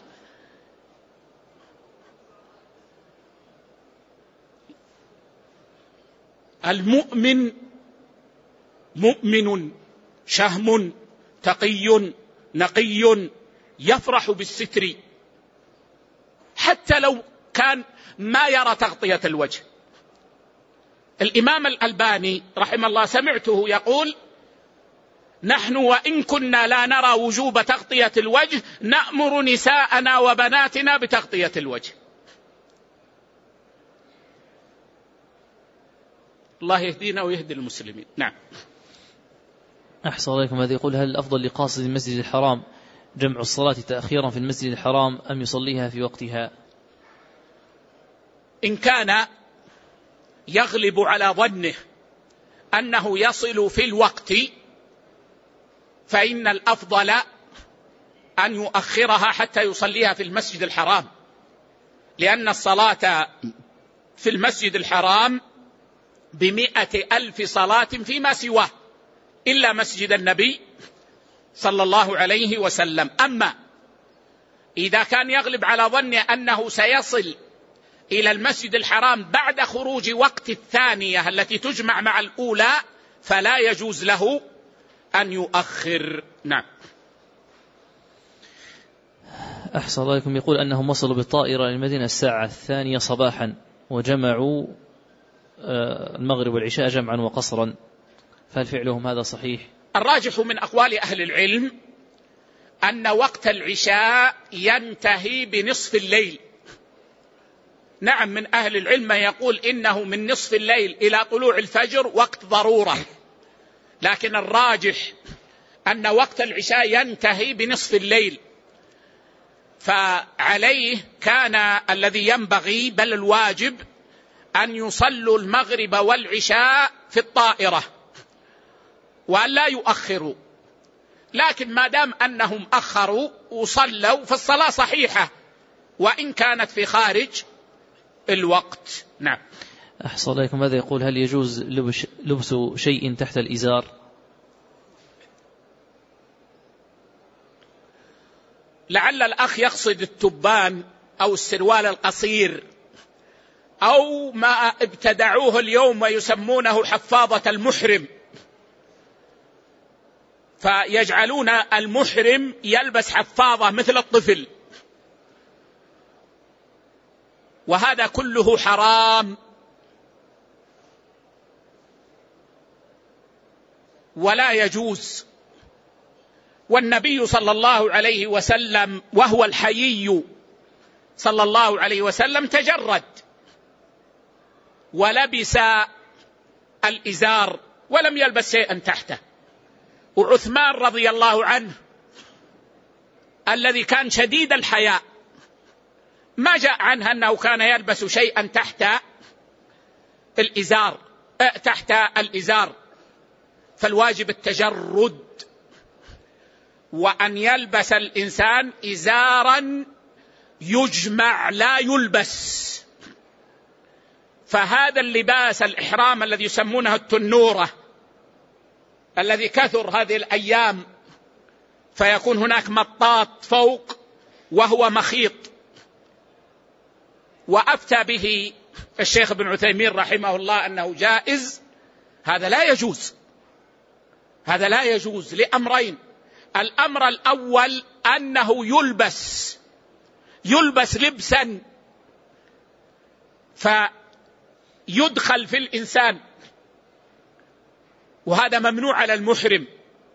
المؤمن مؤمن شهم تقي نقي يفرح بالستر حتى لو كان ما يرى تغطية الوجه. الإمام الألباني رحمه الله سمعته يقول: نحن وإن كنا لا نرى وجوب تغطية الوجه نأمر نساءنا وبناتنا بتغطية الوجه. الله يهدينا ويهدي المسلمين. نعم. أحسن عليكم. هذا يقول: هل الأفضل لقاصد المسجد الحرام جمع الصلاة تأخيرا في المسجد الحرام أم يصليها في وقتها؟ إن كان يغلب على ظنه أنه يصل في الوقت فإن الأفضل أن يؤخرها حتى يصليها في المسجد الحرام، لأن الصلاة في المسجد الحرام بمئة ألف صلاة فيما سواه إلا مسجد النبي صلى الله عليه وسلم. أما إذا كان يغلب على ظنه أنه سيصل إلى المسجد الحرام بعد خروج وقت الثانية التي تجمع مع الأولى فلا يجوز له أن يؤخر. نعم. أحسن الله عليكم. يقول أنهم وصلوا بالطائرة للمدينة الساعة الثانية صباحا وجمعوا المغرب والعشاء جمعا وقصرا، فهل فعلهم هذا صحيح؟ الراجح من أقوال أهل العلم أن وقت العشاء ينتهي بنصف الليل. نعم، من أهل العلم يقول إنه من نصف الليل إلى طلوع الفجر وقت ضرورة، لكن الراجح أن وقت العشاء ينتهي بنصف الليل، فعليه كان الذي ينبغي بل الواجب أن يصلوا المغرب والعشاء في الطائرة وأن لا يؤخروا. لكن ما دام أنهم أخروا وصلوا فالصلاة صحيحة وإن كانت في خارج الوقت. نعم. أحسن عليكم. ماذا يقول: هل يجوز لبس شيء تحت الإزار؟ لعل الأخ يقصد التبان أو السروال القصير أو ما ابتدعوه اليوم ويسمونه حفاضة المحرم، فيجعلون المحرم يلبس حفاضة مثل الطفل، وهذا كله حرام ولا يجوز. والنبي صلى الله عليه وسلم وهو الحيي صلى الله عليه وسلم تجرد ولبس الإزار ولم يلبس شيئا تحته. وعثمان رضي الله عنه الذي كان شديد الحياء ما جاء عنه أنه كان يلبس شيئا تحت الإزار تحت الإزار فالواجب التجرد، وأن يلبس الإنسان إزارا يجمع لا يلبس. فهذا اللباس الإحرام الذي يسمونه التنورة الذي كثر هذه الأيام، فيكون هناك مطاط فوق وهو مخيط، وأفتى به الشيخ ابن عثيمين رحمه الله أنه جائز، هذا لا يجوز. هذا لا يجوز لأمرين: الأمر الأول أنه يلبس يلبس لبسا فيدخل في الإنسان، وهذا ممنوع على المحرم.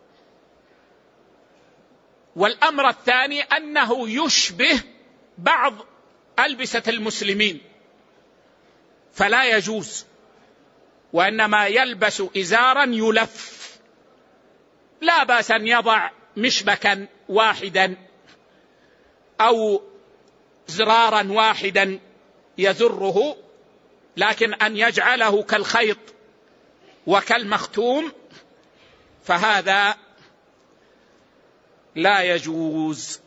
والأمر الثاني أنه يشبه بعض ألبسة المسلمين فلا يجوز، وإنما يلبس إزارا يلف، لا بأس أن يضع مشبكا واحدا أو زرارا واحدا يزره، لكن أن يجعله كالخيط وكالمختوم فهذا لا يجوز.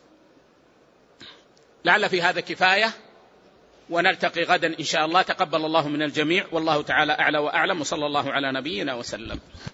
لعل في هذا كفاية، ونلتقي غدا إن شاء الله. تقبل الله من الجميع، والله تعالى أعلى وأعلم، وصلى الله على نبينا وسلم.